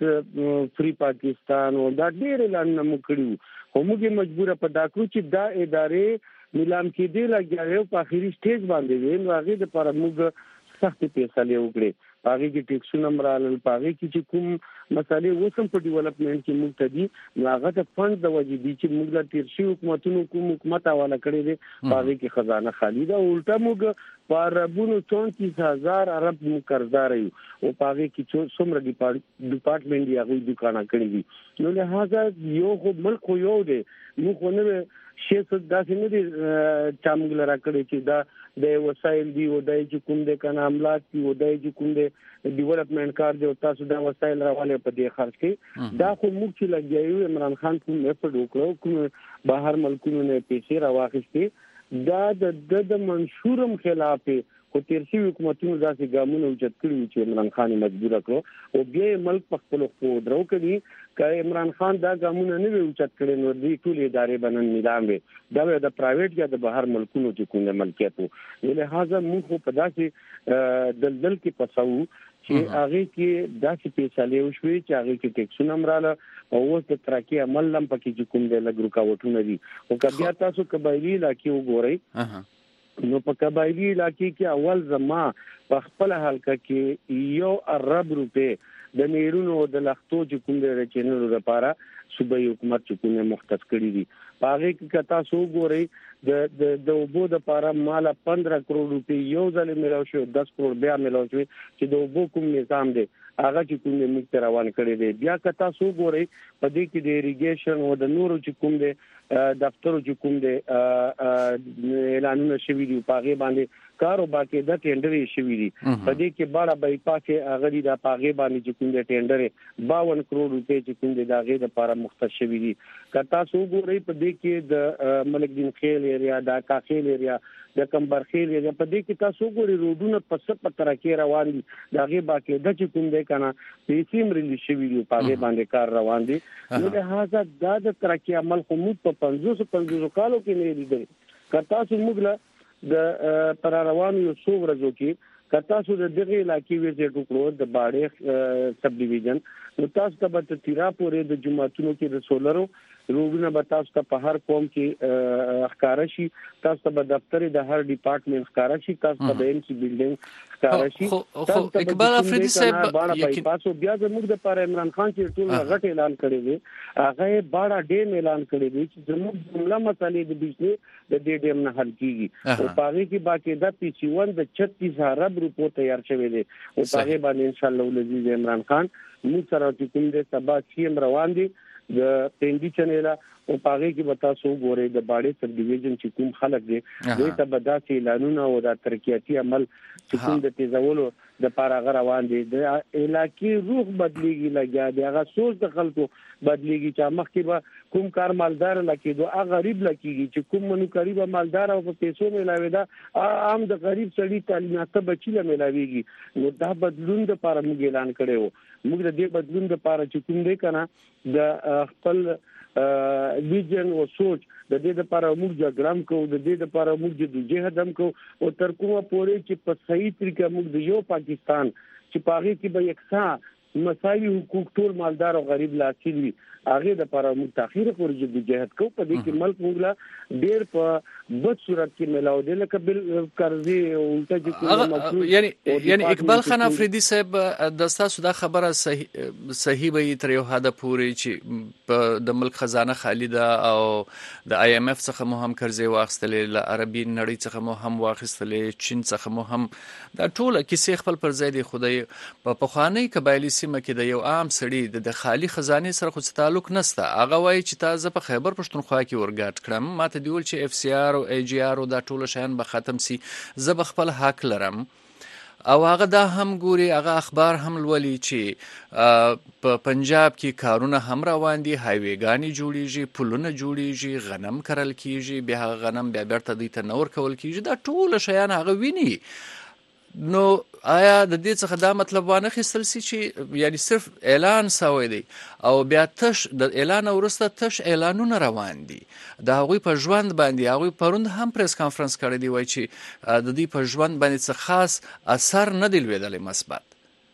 ټیکس فری پاکستان او دا ډېر اعلان نه کړیو خو موږ مجبور په داکو چې دا ادارې نیلام کې دی لګیاو په اخیری سټیج باندې وي نو هغه د پر موږ سخت فیصله وکړي. هغه کې ټیکسونه مرال پاغه کې چې کوم مسالې وسم په ډیولپمنٹ کې موږ ته دي هغه د فند د وجې دي چې موږ لا تیر شي حکومتونو کوم حکومت حواله کړی دي هغه کې خزانه خالی ده الټا موږ پاربونو چونتیس هزار ارب قرضدار یو او هغه کې څومره ډپارټمنټ دی هغه دکانه کړی دي. نو له هغه یو خو ملک یو دی موږ نه شیخ داسې نه دي چامګل را کړی چې دا د وسایل دی او د کوم د کنه عملات دی او د کوم د ډیولپمنٹ کار دی او تاسو دا وسایل راواله په دې خرج کې دا خو موږ چې لګیایو عمران خان کوم اپډ وکړو کوم بهر ملکونو نه پیسې راواخستې دا د د منشورم خلاف خو تیر شي حکومتونو داسې ګامونه اوچت کړي چې عمران خان مجبور کړو او بیا ملک په خپل خو درو کړي چې عمران خان دا ګامونه نه وي اوچت کړي نو دې ټول ادارې باندې نظام وي دا د پرایویټ یا د بهر ملکونو چې کومه ملکیت وو لہذا موږ په داسې دلدل کې پسو چې هغه کې داسې فیصله وشوي چې هغه کې ټیکسونه مراله او اوس د ترقی عمل لم پکې کوم د لګ رکاوټونه دي او کبیا تاسو قبایلی علاقې وګورئ نو په قبایلی علاقې کې اول زما په خپل حلقه کې یو ارب روپے د نیرونو د لختو چې کوم د رچینو لپاره صوبایي حکومت چې کومه مختص کړی دي هغه کې کتا سو ګوري د د د وبو د لپاره مال پندرہ کروڑ روپے یو ځل ملو شو دس کروڑ بیا ملو شو چې د وبو کوم نظام دی هغه چې کوم مخ روان کړی دی بیا کتا سو ګوري په دې کې د اریګیشن او د نورو چې کوم دی دفترو چې کوم دی اعلانونه شوي دي په هغه باندې کارو باقي د ټینډر شوي دي په دې کې باړه بای پاسه هغه دي د پاغه باندې چې کوم دی ټینډر باون کروڑ روپے چې کوم دی د هغه لپاره مختص شوي دي کتا سو ګوري په دې کې د ملک دین خیل ایریا د کاخیل ایریا د کمبر خیل ایریا په دې کې تاسو ګوري روډونه په څه په ترکه روان دي د هغه باقي د چې کوم دی کنه پیسې مرلي شوي دي په هغه باندې کار روان دي نو له هغه د ترکه عمل خو موږ په پنځوس پنځوس کالو کې نه لیدل کتا سو موږ د پر روانو یو څو ورځو کې کتا سو د دغه علاقې ویزه ټکړو د باړې سب ډیویژن نو تاسو ته به تیرا پورې د جماعتونو کې د سولرو روډونه به تاسو ته په هر قوم کې ښکارا شي، تاسو ته به دفتر د هر ډپارټمنټ ښکارا شي، تاسو ته به ام سی بلډینګ ښکارا شي. خو اقبال افریدي صاحب یقین تاسو بیا زموږ د پر عمران خان چې ټول غټ اعلان کړی دی، هغه باړه ډیم اعلان کړی دی چې زموږ جمله مسالې د بجلی د دې ډیم نه حل کیږي او پاره کې باقاعده پی سی ون د چھتیس ارب روپو تیار شوی دی او هغه باندې ان شاء الله ولزیز عمران خان موږ سره چې کوم د سبا سیم روان دي د پندی چنل او پاره کې بتا سو ګورې د باډي سب ډیویژن چې کوم خلک دي دوی ته بداسي اعلانونه او د ترقیاتي عمل چې کوم د تیزولو د پاره روان دي د علاقې روح بدليږي لګیا دی، هغه سوچ د خلکو بدليږي چې مخکې به کوم کار مالدار لکه دوه غریب لکېږي چې کوم منو قریب مالدار او په پیسو ملاوي دا عام د غریب سړي تعلیمات بچی له ملاويږي نو دا بدلون د پاره موږ اعلان کړو. موږ د دې بدلون د پاره چې کوم دی کنه د خپل ویژن او سوچ د دې لپاره موږ جګړم کوو، د دې لپاره موږ د جهادم کوو او تر کومه پورې چې په صحیح طریقه موږ د یو پاکستان چې پاغي کې به یکسان مساوي حقوق ټول مالدار او غریب لاسیل وي هغه د لپاره موږ تاخير پورې د جهاد کوو. په دې کې ملک موږ لا ډېر په بد صورت کې ملاو دي لکه بل قرضې او الټا چې یعنی یعنی اقبال خان افریدي صاحب د تاسو دا خبره صحیح صحیح به تر یو حد پورې چې د ملک خزانه خالی ده او د آی ایم اف څخه مو هم قرضې واخیستلې، له عربي نړۍ څخه مو هم واخیستلې، چین څخه مو هم دا ټول کیسې خپل پر ځای دي. خدای په پخوانی قبایلی سیمه کې د یو عام سړي د خالی خزانه سره خو تعلق نشته. هغه وایي چې تاسو په خیبر پښتونخوا کې ورګاټ کړم، ماته دی ول چې اف سی آر او ای جی آر او دا ټول شیان به ختم سي، زه به خپل حق لرم. او هغه دا هم ګوري، هغه اخبار هم لولي چې په پنجاب کې کارونه هم روان دي، هایویګانی جوړیږي، پلونه جوړیږي، غنم کرل کیږي، بیا هغه غنم بیا بیرته دی ته نور کول کیږي، دا ټول شیان هغه ویني. نو آیا د دې څخه دا مطلب وانه خستل سي چې یعنی صرف اعلان سوی دی او بیا تش د اعلان ورسته تش اعلانونه روان دي د هغوی په ژوند باندې؟ هغوی پروند هم پریس کانفرنس کړی دی وای چې د دې په ژوند باندې څه خاص اثر نه دی لویدلی مثبت.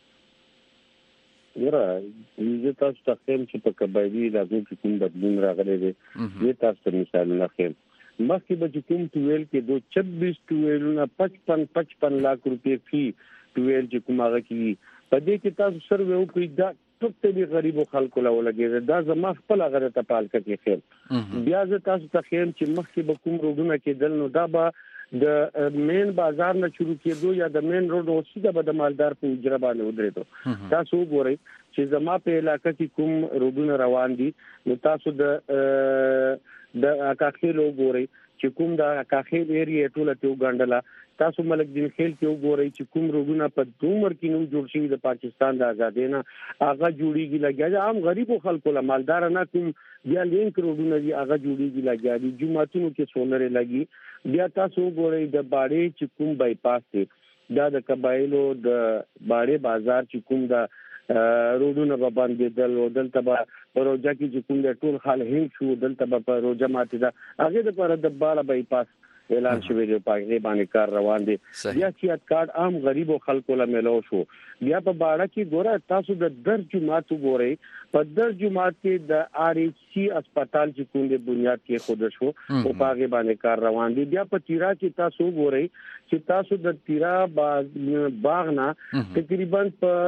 ګوره زه تاسو ته خیم چې په قبایلي علاقو کې کوم بدلون راغلی دی زه تاسو ته مثالونه خیم. مخکې به چې کوم ټویل کې دو چھبیس ټویلونه پچپن پچپن لاکھ روپے فی ټویل چې کوم هغه کې په دې کې تاسو سروې وکړئ دا ټول غریبو خلکو له ولګي دا زما خپل غره ته پال کې خیر. بیا زه تاسو ته خیم چې مخکې به کوم روډونه کې دل نو دا به د مین بازار نه شروع کېدو یا د مین روډ اوسې د بد مالدار په اجرا باندې ودرېدو. تاسو وګورئ چې زما په علاقې کې کوم روډونه روان دي نو تاسو د د اکاخیل وګورئ چې کوم د اکاخیل ایریا ټوله ته وګڼډله، تاسو ملک دین خیل کې وګورئ چې کوم روډونه په دومره کې نو جوړ شوي د پاکستان د آزادۍ نه هغه جوړیږي لګیا عام غریبو خلکو له مالدار نه کوم بیا لینک روډونه دي هغه جوړیږي لګیا دي، جمعتونو کې سولر لګي. بیا تاسو وګورئ د باډي چې کوم بای پاس دی دا د قبایلو د باډي بازار چې کوم د روډونه به باندې دل او دلته به پروژه کې چې کوم د ټول حال هین شو دلته به پروژه ماته دا هغه د پر د بالا بای پاس اعلان شوی دی، پاکستان باندې کار روان دي. بیا چې کارت عام غریبو خلکو له ملو شو. بیا په باړه کې ګوره تاسو د در جمعات وګورئ، په در جمعات کې د آر ایچ سی هسپتال چې کوم د بنیاد کې خود شو او پاګه باندې کار روان دي. بیا په تیرا کې تاسو وګورئ چې تاسو د تیرا باغ نه تقریبا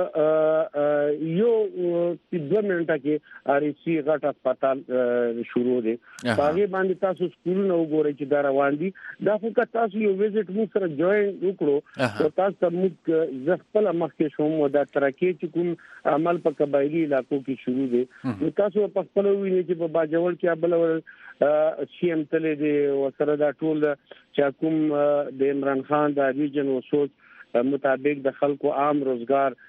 په یو دوه منټه کې آر ایچ سی غټ هسپتال شروع دي، پاګه باندې تاسو سکولونه وګورئ چې دا روان دي. دا خو که تاسو یو ویزټ مو سره جوائن وکړو او تاسو ته موږ زغپل مخکې شوم دا ترکه چې کوم عمل په قبایلی علاقو کې شروع دي نو تاسو په خپل ویني چې په باجوړ کې بل سی ام تل دي او سره دا ټول چې کوم د عمران خان د ریجن او سوچ مطابق د خلکو عام روزګار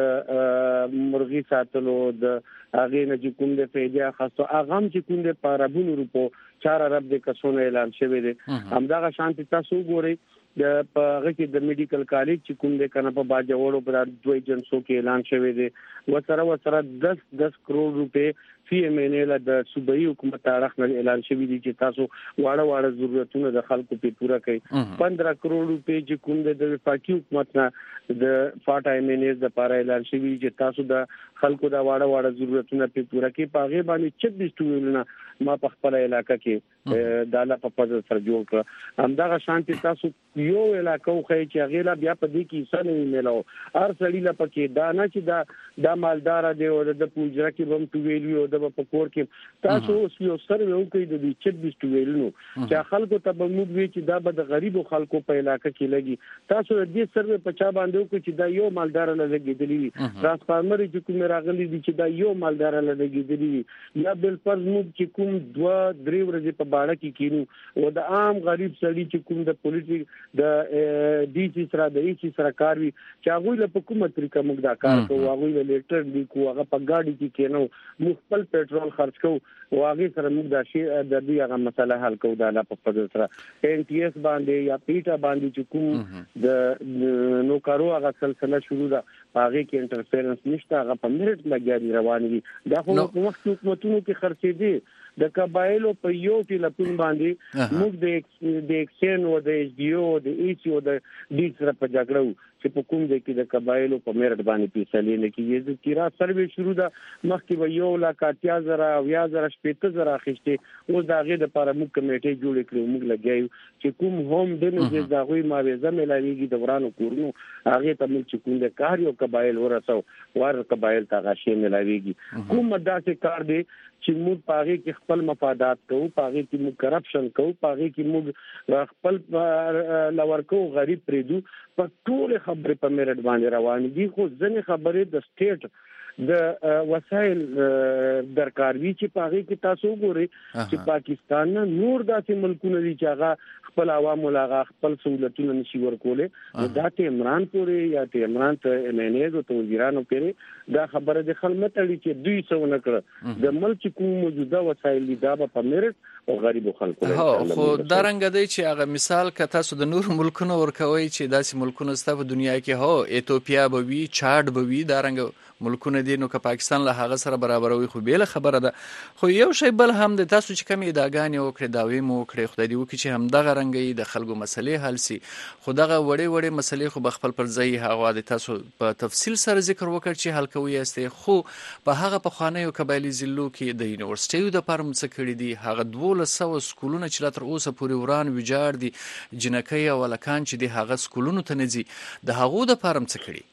د مرغي ساتلو د هغه نه چې کوم د پیدا خاصو اغم چې کوم د پارابونو روپو چار ارب د کسونه اعلان شوی دی. همدغه شانتي تاسو ګورئ د هغه کې د میډیکل کالج چې کوم د کنه په باجوړو پر دوه ایجنسو کې اعلان شوی دی وسره وسره دس دس کروڑ روپے فی ایم ان ال د صوبایي حکومت طرف نه اعلان شوی دی چې تاسو واړه واړه ضرورتونه د خلکو په پوره کړئ پندرہ کروڑ روپے چې کوم د وفاقي حکومت نه د فاټا ایم ان اس د لپاره اعلان شوی چې تاسو د خلکو د واړه واړه ضرورتونه په پوره کړئ په هغه باندې چوبیس ټولونه ما په خپل علاقې کې د الله په فضل سره جوړ کړ همدغه شانتي تاسو یو علاقې خو چې هغه لا بیا په دې کې حصہ نه ملو هر سړی لا پکې دا نه چې دا د مالدار دی او د پوجرا کې بم تو ویلو د په کور کې تاسو اوس یو سره یو کوي د چوبیس ټولونو چې خلکو ته به موږ وی چې دا به د غریبو خلکو په علاقې کې لګي تاسو دې سره په چا باندې کوي چې دا یو مالدار نه لګیدلی ترانسفارمر چې کوم راغلي دي چې دا یو مالدار نه لګیدلی یا بل پر موږ چې کوم دوه درې ورځې په باړه کې کینو او د عام غریب سړي چې کوم د پولیټیک د ډي سي سره د ای سي سره کار وی چې هغه له حکومت طریقه موږ دا کار کوو هغه له لیټر دی کو هغه په گاډي کې کینو مخبل پېټرول خرج کوو او هغه سره موږ دا شی د دې هغه مسله حل کوو دا په فضل سره ان ټي اس باندې یا پیټا باندې چې کوم د نوکارو هغه سلسله شروع ده هغه کې انټرفیرنس نشته هغه په میرټ لګیاري روان دي دا خو وخت حکومتونو کې خرڅې دي د قبایلو په یو ټلیفون باندې موږ د د ایکسن او د ایچ ډي او د ای سی او د ډي سره په جګړه چې په کوم ځای کې د قبایلو په میرټ باندې پیسې نه کیږي د تیرا سروې شروع ده مخکې به یو لا کاتیا زره او یا زره شپږ زره اخیسته اوس دا غي د لپاره موږ کمیټې جوړې کړو موږ لګیو چې کوم هم د نه د غوي ماویزه ملایږي د ورانو کورونو هغه ته موږ چې کوم د کار یو قبایل ورسو ور قبایل ته غشي ملایږي کوم مداسه کار دی چې موږ پاغي کې خپل مفادات کوو پاغي کې موږ کرپشن کوو پاغي کې موږ خپل لور کوو غریب پریدو په ټول خبرې په میرټ باندې روان دي خو ځنې خبرې د سټیټ د وسایل درکار وی چې پاغي کې تاسو ګوري چې پاکستان نور داسې ملکونه دي چې هغه خپل عوامو لاغه خپل سہولتونه نشي ورکوله دا ته عمران پورې یا ته عمران ته امنیت او وزیرانو پرې دا خبره د خلمت لري چې دوی څو نه کړ د ملک کوم موجوده وسایل دي دا په میرټ او غریب خلکو ها خو دا رنګ دی چې هغه مثال ک تاسو د نور ملکونو ورکوي چې داسې ملکونه ستاسو په دنیا کې هو ایتوپیا به وي چاډ به وي دا رنګ ملکونه دي نو که پاکستان له هغه سره برابروي خو بیل خبره ده خو یو شی بل هم د تاسو چې کوم ادعاګانې وکړي داوی مو وکړي خدای دې وکړي چې هم دغه رنګي د خلکو مسلې حل سي خو دغه وړې وړې مسلې خو بخپل پر ځای هغه د تاسو په تفصیل سره ذکر وکړ چې حل کوي است خو په هغه په خوانیو قبایلی ضلعو کې د یونیورسيټیو د پرم څخه کړي دي هغه دوه سوه سکولونه چې تر اوسه پورې وران ویجاړ دي جنکۍ او لکان چې د هغه سکولونو ته نزي د هغو د پرم څخه کړي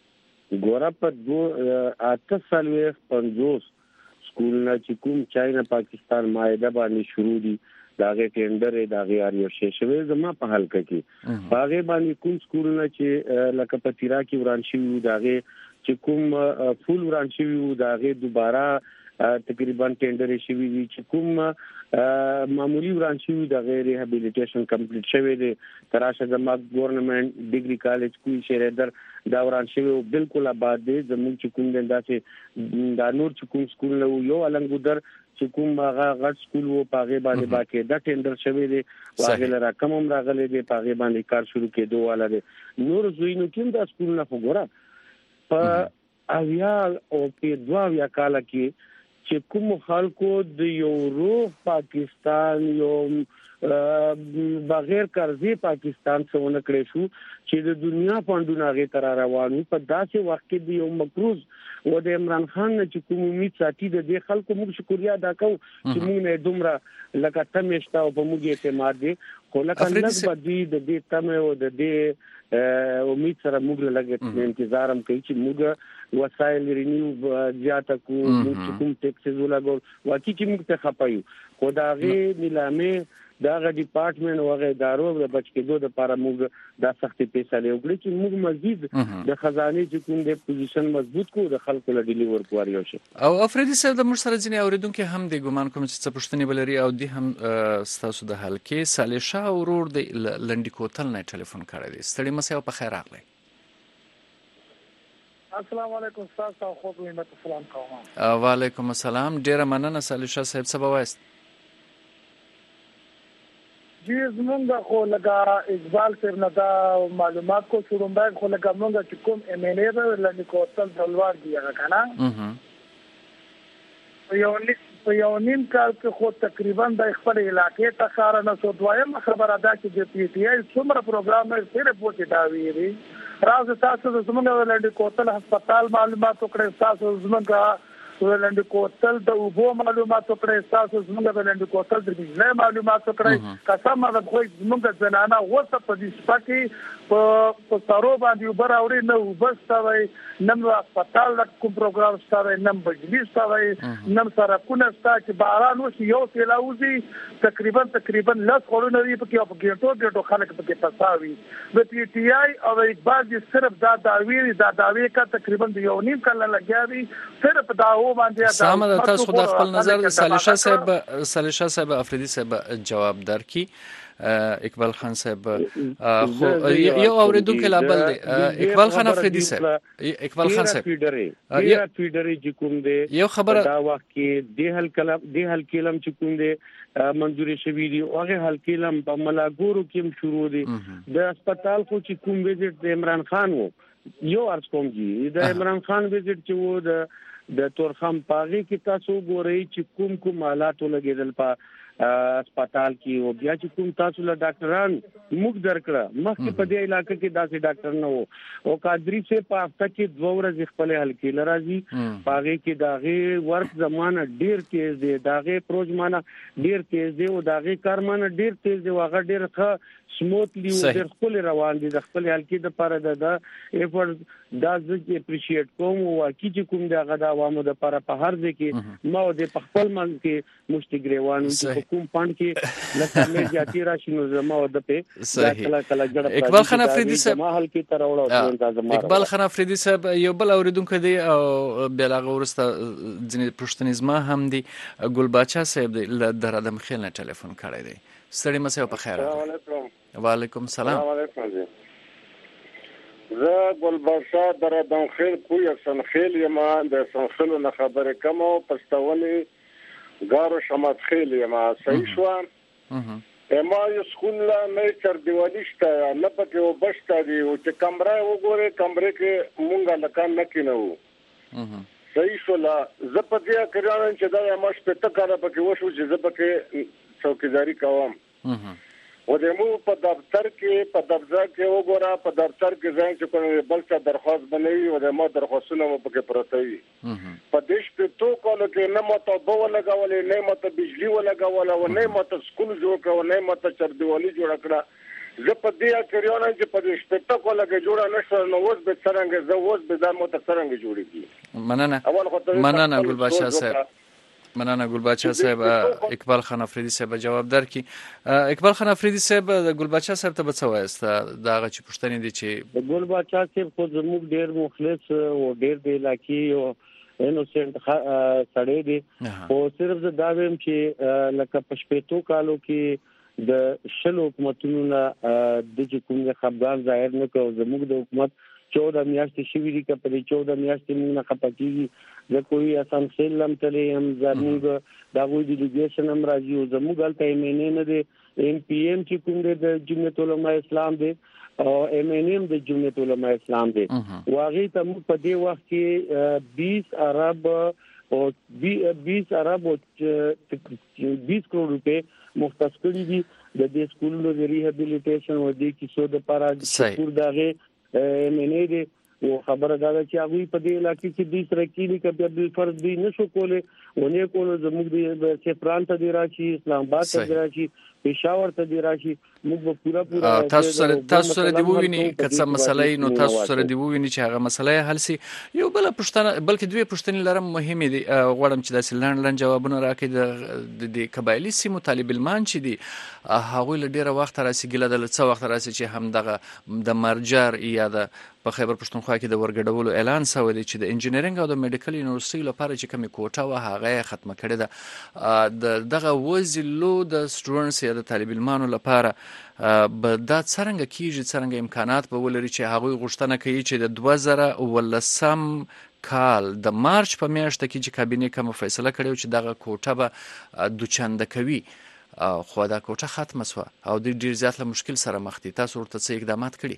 ګوره په دوه اته سالوي پنځوس سکولونه چې کوم چاینا پاکستان مایده باندې شروع دي داغه ټینډر داغه اړ یو شی شوی زما په حل کې هغه باندې کوم سکولونه چې لکه په تیرا کې وران شي داغه چې کوم فول وران شي داغه دوباره تقریبا ټینډر شي وی چې کوم معمولی وران شي د غیر ریهابیلیټیشن کمپلیټ شوی دی تراشه زما ګورنمنت ډیګري کالج کوی شهردر دا وران شي بالکل آباد دی زموږ چې کوم داسې دا نور چې کوم سکول نو یو النګودر چې کوم هغه غټ سکول وو پاغه باندې باکې دا ټینډر شوی دی واغې لرا کوم راغلي دی پاغه باندې کار شروع کېدو والا دی نور زوینو کوم دا سکول نه وګوره په اویا او په دوا یا کال کې چې کوم خلکو د یورو پاکستان یو بغیر قرضې پاکستان څخه کړی شو چې د دنیا فاندونه غي تر روانو په داسې وخت کې د یو مکروز و د عمران خان چې کوم امید ساتي د دې خلکو موږ شکریا ادا کوو چې موږ نه دومره لکه تمشتا او په موږ اعتماد دي خو لکه لږ بدی د دې تم او د دې امید سره موږ لګ انتظار هم کوي چې موږ وسایل رینیو زیاته کو موږ کوم ټیکسز ولګول واکې چې موږ ته خپایو خو دا غي نیلامه داغه ډپارټمنټ او هغه ادارو د بچ کېدو د لپاره موږ د سختي پیسې لوګړي چې موږ مزید د خزانه چې کوم د پوزیشن مضبوط کو د خلکو له ډیلیور کواري شي او افریدي صاحب د مرسره ځنی اوریدونکو هم د ګمان کوم چې پښتني بلري او د هم ستاسو د حل کې صالح شاه ورور د لنډی کوتل نه ټلیفون کړی دی ستړي مسیو په خیر راغلی السلام علیکم تاسو خو به مت سلام کوم وعلیکم السلام ډیر مننه صالح شاه صاحب څه بوایست جی زمونږ خو لکه اقبال صاحب نه دا معلومات کو شروع باید خو لکه مونږ چې کوم ایم ان اے به لنډ کوتل دلوار دی هغه کنه یو په یو نیم کال کې خو تقریبا د خپل علاقې ته خار نه سو دوایم خبره ده چې د پی ټی آی څومره پروګرام یې سره پوښتې دا ویری راز تاسو د زمونږ لنډ کوتل هسپتال معلومات وکړئ تاسو زمونږ ولند کوتل د وبو معلومات وکړئ تاسو زمونږ د لند کوتل د بجلی معلومات وکړئ قسم ده خو زمونږ زنانه وسه په دې سپکی په سارو باندې وبر اوري نو وبستوي نم هسپتال کوم پروګرام ستوي نم بجلی ستوي نم سرکونه ستا چې باران وشي یو تلاوزي تقریبا تقریبا لاس خورونه دی په کې په ګټو ګټو خلک په کې پساوي د پی ټی آی او اقبال صرف دا داوی دا داوی کا تقریبا یو نیم کال لګیاري صرف دا سامه د تاسو خو د خپل نظر د سالیشا صاحب سالیشا صاحب افریدی صاحب جواب درکې اقبال خان صاحب خو یو اوریدونکو لا بل دی اقبال خان افریدی صاحب اقبال خان صاحب یا فیډری چې کوم دی یو خبره دا وخت کې د هل کلم د هل کلم چې کوم دی منځوري شوی دی هغه هل کلم په ملاګورو کې شروع دی د هسپتال خو چې کوم ویزټ د عمران خان وو یو ارز کوم جی د عمران خان ویزټ چې وو د د تورخم پاغي کې تاسو ګورئ چې کوم کوم حالات لګیدل په هسپتال کې او بیا چې کوم تاسو له ډاکټران موږ درکړه مخکې په دې علاقې کې داسې ډاکټر نه وو او قادری سے په هفته کې دوه ورځې خپل حل کې لراځي پاغي کې داغه ورک زمانہ ډیر تیز دی داغه پروژمانه ډیر تیز دی او داغه کارمانه ډیر تیز دی واغه ډیر ښه سموتلی او ډیر خپل روان دي د خپل حل کې د پاره د ایفورت دا زه اپریشیټ کوم او کی چې کوم دغه د عوامو د پاره په هر ځای کې ما د خپل من کې مشتګریوان چې کوم پاند کې لکه مې جاتی راشي نو زما او د په کله کله جوړ اقبال خان افریدی صاحب ما حل کې تر وړو اقبال خان افریدی صاحب یو بل اوریدونکو دی او بلغه ورسته ځنې پښتنیز ما هم دی ګل باچا صاحب دی له درادم خیل نه ټلیفون کړی دی ستړي مسه په خیر وعلیکم السلام زه ګل باچا درادم خیل کوی سنخیل یما د سنخیل نه خبره کوم پښتوني ګارو شمات خیل یما صحیح شو اما یو سکول نه چر دیوالیشته نه پکې وبشته دی او چې کمره وګوره کمره کې مونږه لکان نه کینو صحیح شو لا زه په دې کړم چې دا ما شپه ته کار پکې وشو چې زه پکې څوکیداری کوم و د مو په دفتر کې په دفتر کې وګوره په دفتر کې ځای چې کوم بل څه درخواست بنوي او د ما درخواستونه مو پکې پروت وي په دې شپه تو کولو کې نه ماته بو لګولې نه ماته بجلی ولګول او نه ماته سکول جوړ کړو نه ماته چردیوالي جوړ کړه زه په دې کړیونه چې په دې شپه ته کوله کې جوړه نشو نو اوس به څنګه زه اوس به د مو ته څنګه جوړیږي مننه مننه ګل باچا صاحب مننه ګل باچا صاحب اقبال خان افریدی صاحب جواب درکې اقبال خان افریدی صاحب د ګل باچا صاحب ته څه وایسته دا غا چې پښتني دي چې د ګل باچا صاحب خو زموږ ډیر مخلص او ډیر د علاقې او انوسنت سړی دی او صرف دا وایم چې لکه پښپېتو کالو کې د شل حکومتونو د کوم خبردار ظاهر نه کوي زموږ د حکومت چودہ میاشتې شوې دي که په چودہ میاشتې موږ نه خپکیږي د کوئی اسان سلم تلې هم زموږ دا غوي د ډیګیشن هم راځي او زموږ الته ایمنه نه دي ایم پی ایم چې کوم د جمعیت العلماء اسلام دی او ایم ان ایم د جمعیت العلماء اسلام دی واغې ته موږ په دې وخت کې بیس ارب او بیس ارب او بیس کروڑ روپے مختص کړي دي د دې سکولونو د ریهابیلیټیشن او د کیسو د لپاره د دغه منې دي او خبره دا چې هغه په دې علاقې کې د ترکیلی کبه د فرض دی نشو کوله ونه کوله زموږ د سفران ته دی راشي اسلام آباد ته دی راشي پېښور ته دی راشي موږ به پورا پورا تاسو سره تاسو سره دی وویني کڅه مسلې نو تاسو سره دی وویني چې هغه مسلې حل سي یو بل پښتنه بلکې دوی پښتني لرم مهمه دي غواړم چې د سلان لن جوابونه راکړي د قبایلی سیمو طالب المان چې دي هغه له ډیره وخت راسي ګله د څو وخت راسي چې هم دغه د مرجر یا د په خیبر پښتونخوا کې د ورګډولو اعلان شوی دی چې د انجینرینګ او د میډیکل یونیورسيټي لپاره چې کومه کوټه و هغه ختمه کړې ده د دغه وزلو د سټوډنټس یا د طالب علمانو لپاره به دا څنګه کیږي څنګه امکانات به ولري چې هغه غوښتنه کوي چې د دوه زره ولسم کال د مارچ په میاشت کې چې کابینه کوم فیصله کړو چې دغه کوټه به دوچنده کوي خو دا کوټه ختمه شوه او د ډیر زیات له مشکل سره مخ دي. تاسو ورته څه اقدامات کړي؟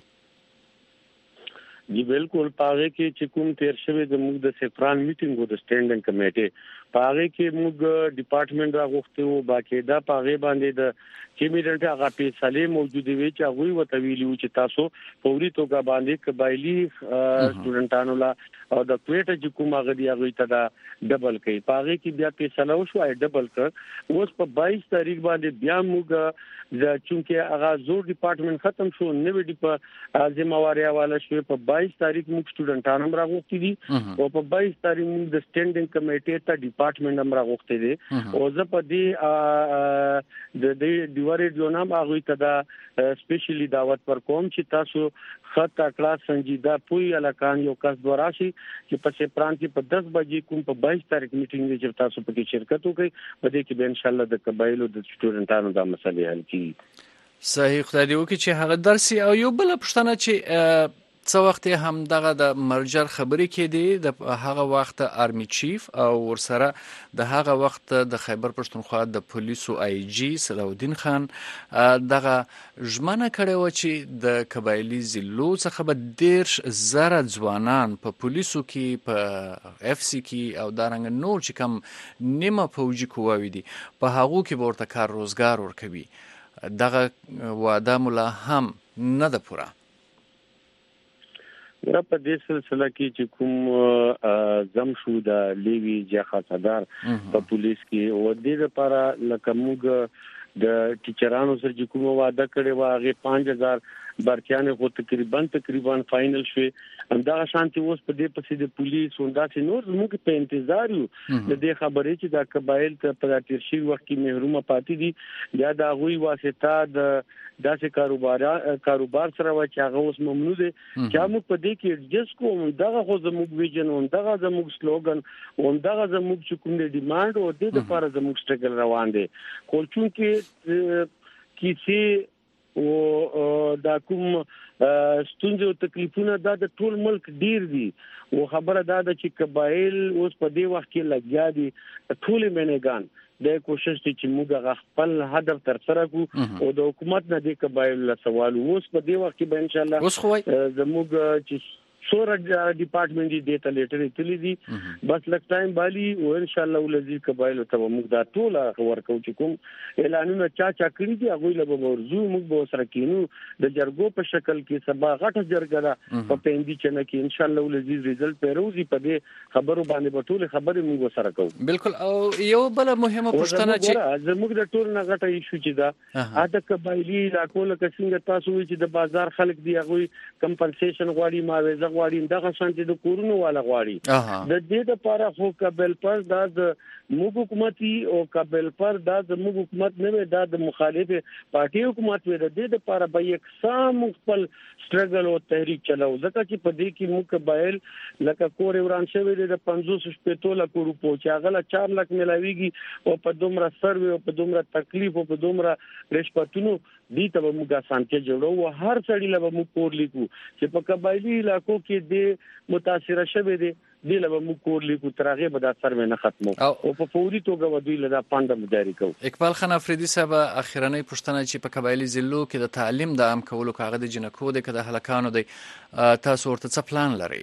جی بالکل پاغه کې چې کوم تیر شوی د موږ د سفران میټینګ و د سټینډینګ کمیټې پاغه کې موږ ډپارټمنټ راغوښته وو باقاعده پاغه باندې د کیمیډنټ هغه فیصله موجوده وي چې هغه وته ویلو چې تاسو فوري توګه باندې قبایلی سټوډنټانو لا او د کوټه چې کوم هغه دی هغه ته دا ډبل کوي پاغه کې بیا فیصله وشو ای ډبل کړ اوس په باییس تاریخ باندې بیا موږ د چونکه هغه زور ډپارټمنټ ختم شو نو دی په ځمواري حواله شو په باییس تاریخ موږ سټوډنټانو راغوښتي دي او په باییس تاریخ موږ د سټینډینګ کمیټې ته ډپارټمنټ هم راغوښتي دي او زه په دې د دې دیوارې جناب هغه ته دا سپیشلی دعوت پر کوم چې تاسو خطا کلاس سنجیده پوی الکان یو کس دوراشي چې په سپران کې په دس بجې کوم په باییس تاریخ میټینګ کې چې تاسو پکې شرکت وکړي په دې کې به ان شاء الله د قبایلو د سټوډنټانو د مسلې حل کیږي. صحیح خدای دې وکړي چې هغه درسي او یو بل پښتنه چې څو وخت هم دغه د مرجر خبرې کې دی د هغه وخت آرمی چیف او ورسره د هغه وخت د خیبر پښتونخوا د پولیسو آی جی صلاحالدین خان دغه ژمنه کړې و چې د قبایلی ضلعو څخه به ډېر زره ځوانان په پولیسو کې په اف سی کې او دارنګ نور چې کم نیمه فوجي قواوې دي په هغو کې به ورته کار روزګار ورکوي. دغه وعده مولا هم نه ده پوره. را په دې سلسله کې چې کوم زم شو د لیوی جخه صدر په پولیس کې و دې لپاره لکه موږ د ټیچرانو سره چې کوم وعده کړی و هغه پنځه هزار برتیانه خو تقریبا تقریبا فائنل شوه همدا شانتي اوس په دې پسې د پولیس وندا سي نور موږ په انتظار یو د دې خبرې چې دا قبایل ته په ترشي وخت کې محرومه پاتې دي یا دا غوي واسطه د داسې کاروبار کاروبار سره و چې هغه اوس ممنوع دي چې موږ په دې کې جس کوم دغه خو زموږ ویژن او دغه زموږ سلوګن او دغه زموږ چې کوم دي ډیماند او د دې لپاره زموږ سټرګل روان دي خو چونکه کیسه او دا کوم ستونزې او تکلیفونه دا د ټول ملک ډیر دي او خبره دا ده چې قبایل اوس په دې وخت کې لګیا دي ټول منګان د کوشش چې موږ خپل هدف تر سره کو او د حکومت نه د قبایل له سوال اوس په دې وخت کې به ان شاء الله زموږ چې سور ډپارټمنټ دی ته لیټر اتلی دي بس لک ټایم بالی او ان شاء الله ولذي قبایل ته موږ دا ټول ورکو چې کوم اعلانونه چا چا کړی دي هغه له ورزو موږ به سره کینو د جرګو په شکل کې سبا غټه جرګه ده په پېندي چنه کې ان شاء الله ولذي رزلټ پیروزي په دې خبرو باندې به ټول خبرې موږ سره کوو. بالکل او یو بل مهمه پوښتنه چې زموږ د ټول نه غټه ایشو چې دا اته قبایلی علاقو لکه څنګه تاسو وی چې د بازار خلک دی هغه کمپنسیشن غواړي ماویزه غواړي دغه شانتي د کورونو والا غواړي د دې لپاره خو قبل پر دا د موږ حکومتي او قبل پر دا د موږ حکومت نه دا د مخالفه پارټي حکومت وي د دې لپاره به یکسان خپل سټرګل او تحریک چلاو ځکه چې په دې کې موږ قبایل لکه کور وران شوی د پنځوس شپږ لک روپو چې هغه چار لک ملاويږي او په دومره سروي او په دومره تکلیف او په دومره رشوتونو دي ته موږ سانته جوړو او هر څړي له موږ کور لیکو چې په قبایلی علاقو کې د متاثر شوه دي د له موږ کور لیکو ترغه به دا سروي نه ختمو او په فوري توګه ودوی له پاند مداري کو. اقبال خان افریدي صاحب اخیرنۍ پښتنه چې په قبایلی ضلعو کې د تعلیم د عام کولو کاغذ د جنکو د کده هلکانو د تاسو ورته څه پلان لري؟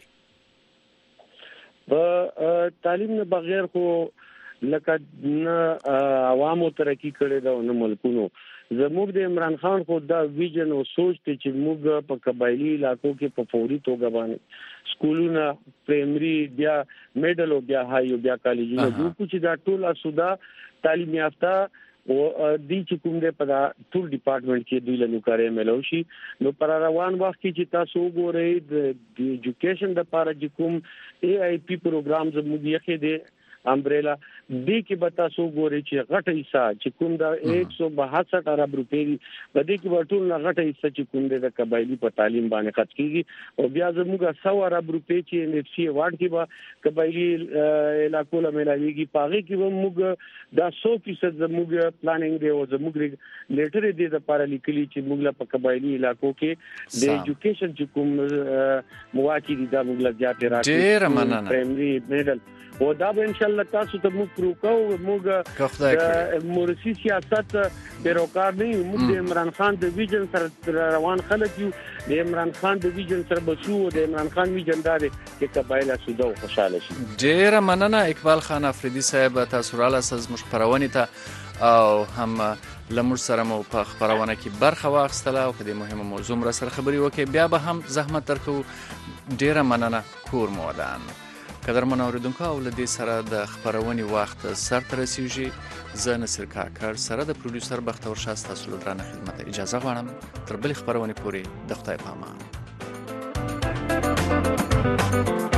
په تعلیم نه بغیر خو لکه نه عوامو ترقی کړي دا نه ملکونو زموږ د عمران خان خو دا ویژن او سوچ ته چې موږ په قبایلی علاقو کې په فوري توګه باندې سکولونه پرایمري بیا میډل او بیا هاي او بیا کالجونه جو چې دا ټول اسودا تعلیم یافته او د چې کوم د په ټول ډپارټمنټ کې دوی له نوکاري ملوشي نو پر روان وخت کې چې تاسو وګورئ د ایجوکیشن د لپاره چې کوم ای آی پی پروګرام زموږ یې کې دی امبریلا دې کې به تاسو ګورئ چې غټه حصہ چې کوم دا ایک سو باسٹھ ارب روپے دی په دې کې ورټول نه غټه حصہ چې کوم د قبایلی په تعلیم باندې خرج کیږي او بیا زموږ سو ارب روپے چې ان اف سی ایوارډ کې به قبایلی علاقو له ملاويږي پاغي کې به موږ دا سو فیصد زموږ پلانینګ دی او زموږ لیټر دی د لپاره لیکلي چې موږ په قبایلی علاقو کې د ایجوکیشن چې کوم مواقع دي دا موږ لا زیات راځي ډیر مننه پرایمري میډل او دا به ان شاء الله تاسو ته موږ فکر وکړو موږ د مورثي سیاست پیروکار نه یو. موږ د عمران خان د ویژن سره روان خلک یو. د عمران خان د ویژن سره بسو د عمران خان ویژن دا دی چې قبایل سوده او خوشاله شي. ډیر مننه اقبال خان افریدي صاحب، تاسو را لاسز مش خبرونه ته او هم لمر سره مو په خبرونه کې برخه واخیستله او په دې مهمه موضوع را سره خبري وکړي. بیا به هم زحمت درکو. ډیره مننه کور مو ودان. قدرمن اوریدونکو او لدې سره د خبرونې وخت سر ته رسیږي. زه نصر کاکړ سره د پروډوسر بختور شاه تاسو له درنه خدمت اجازه غواړم. تر بلې خبرونې پورې د خدای په امان.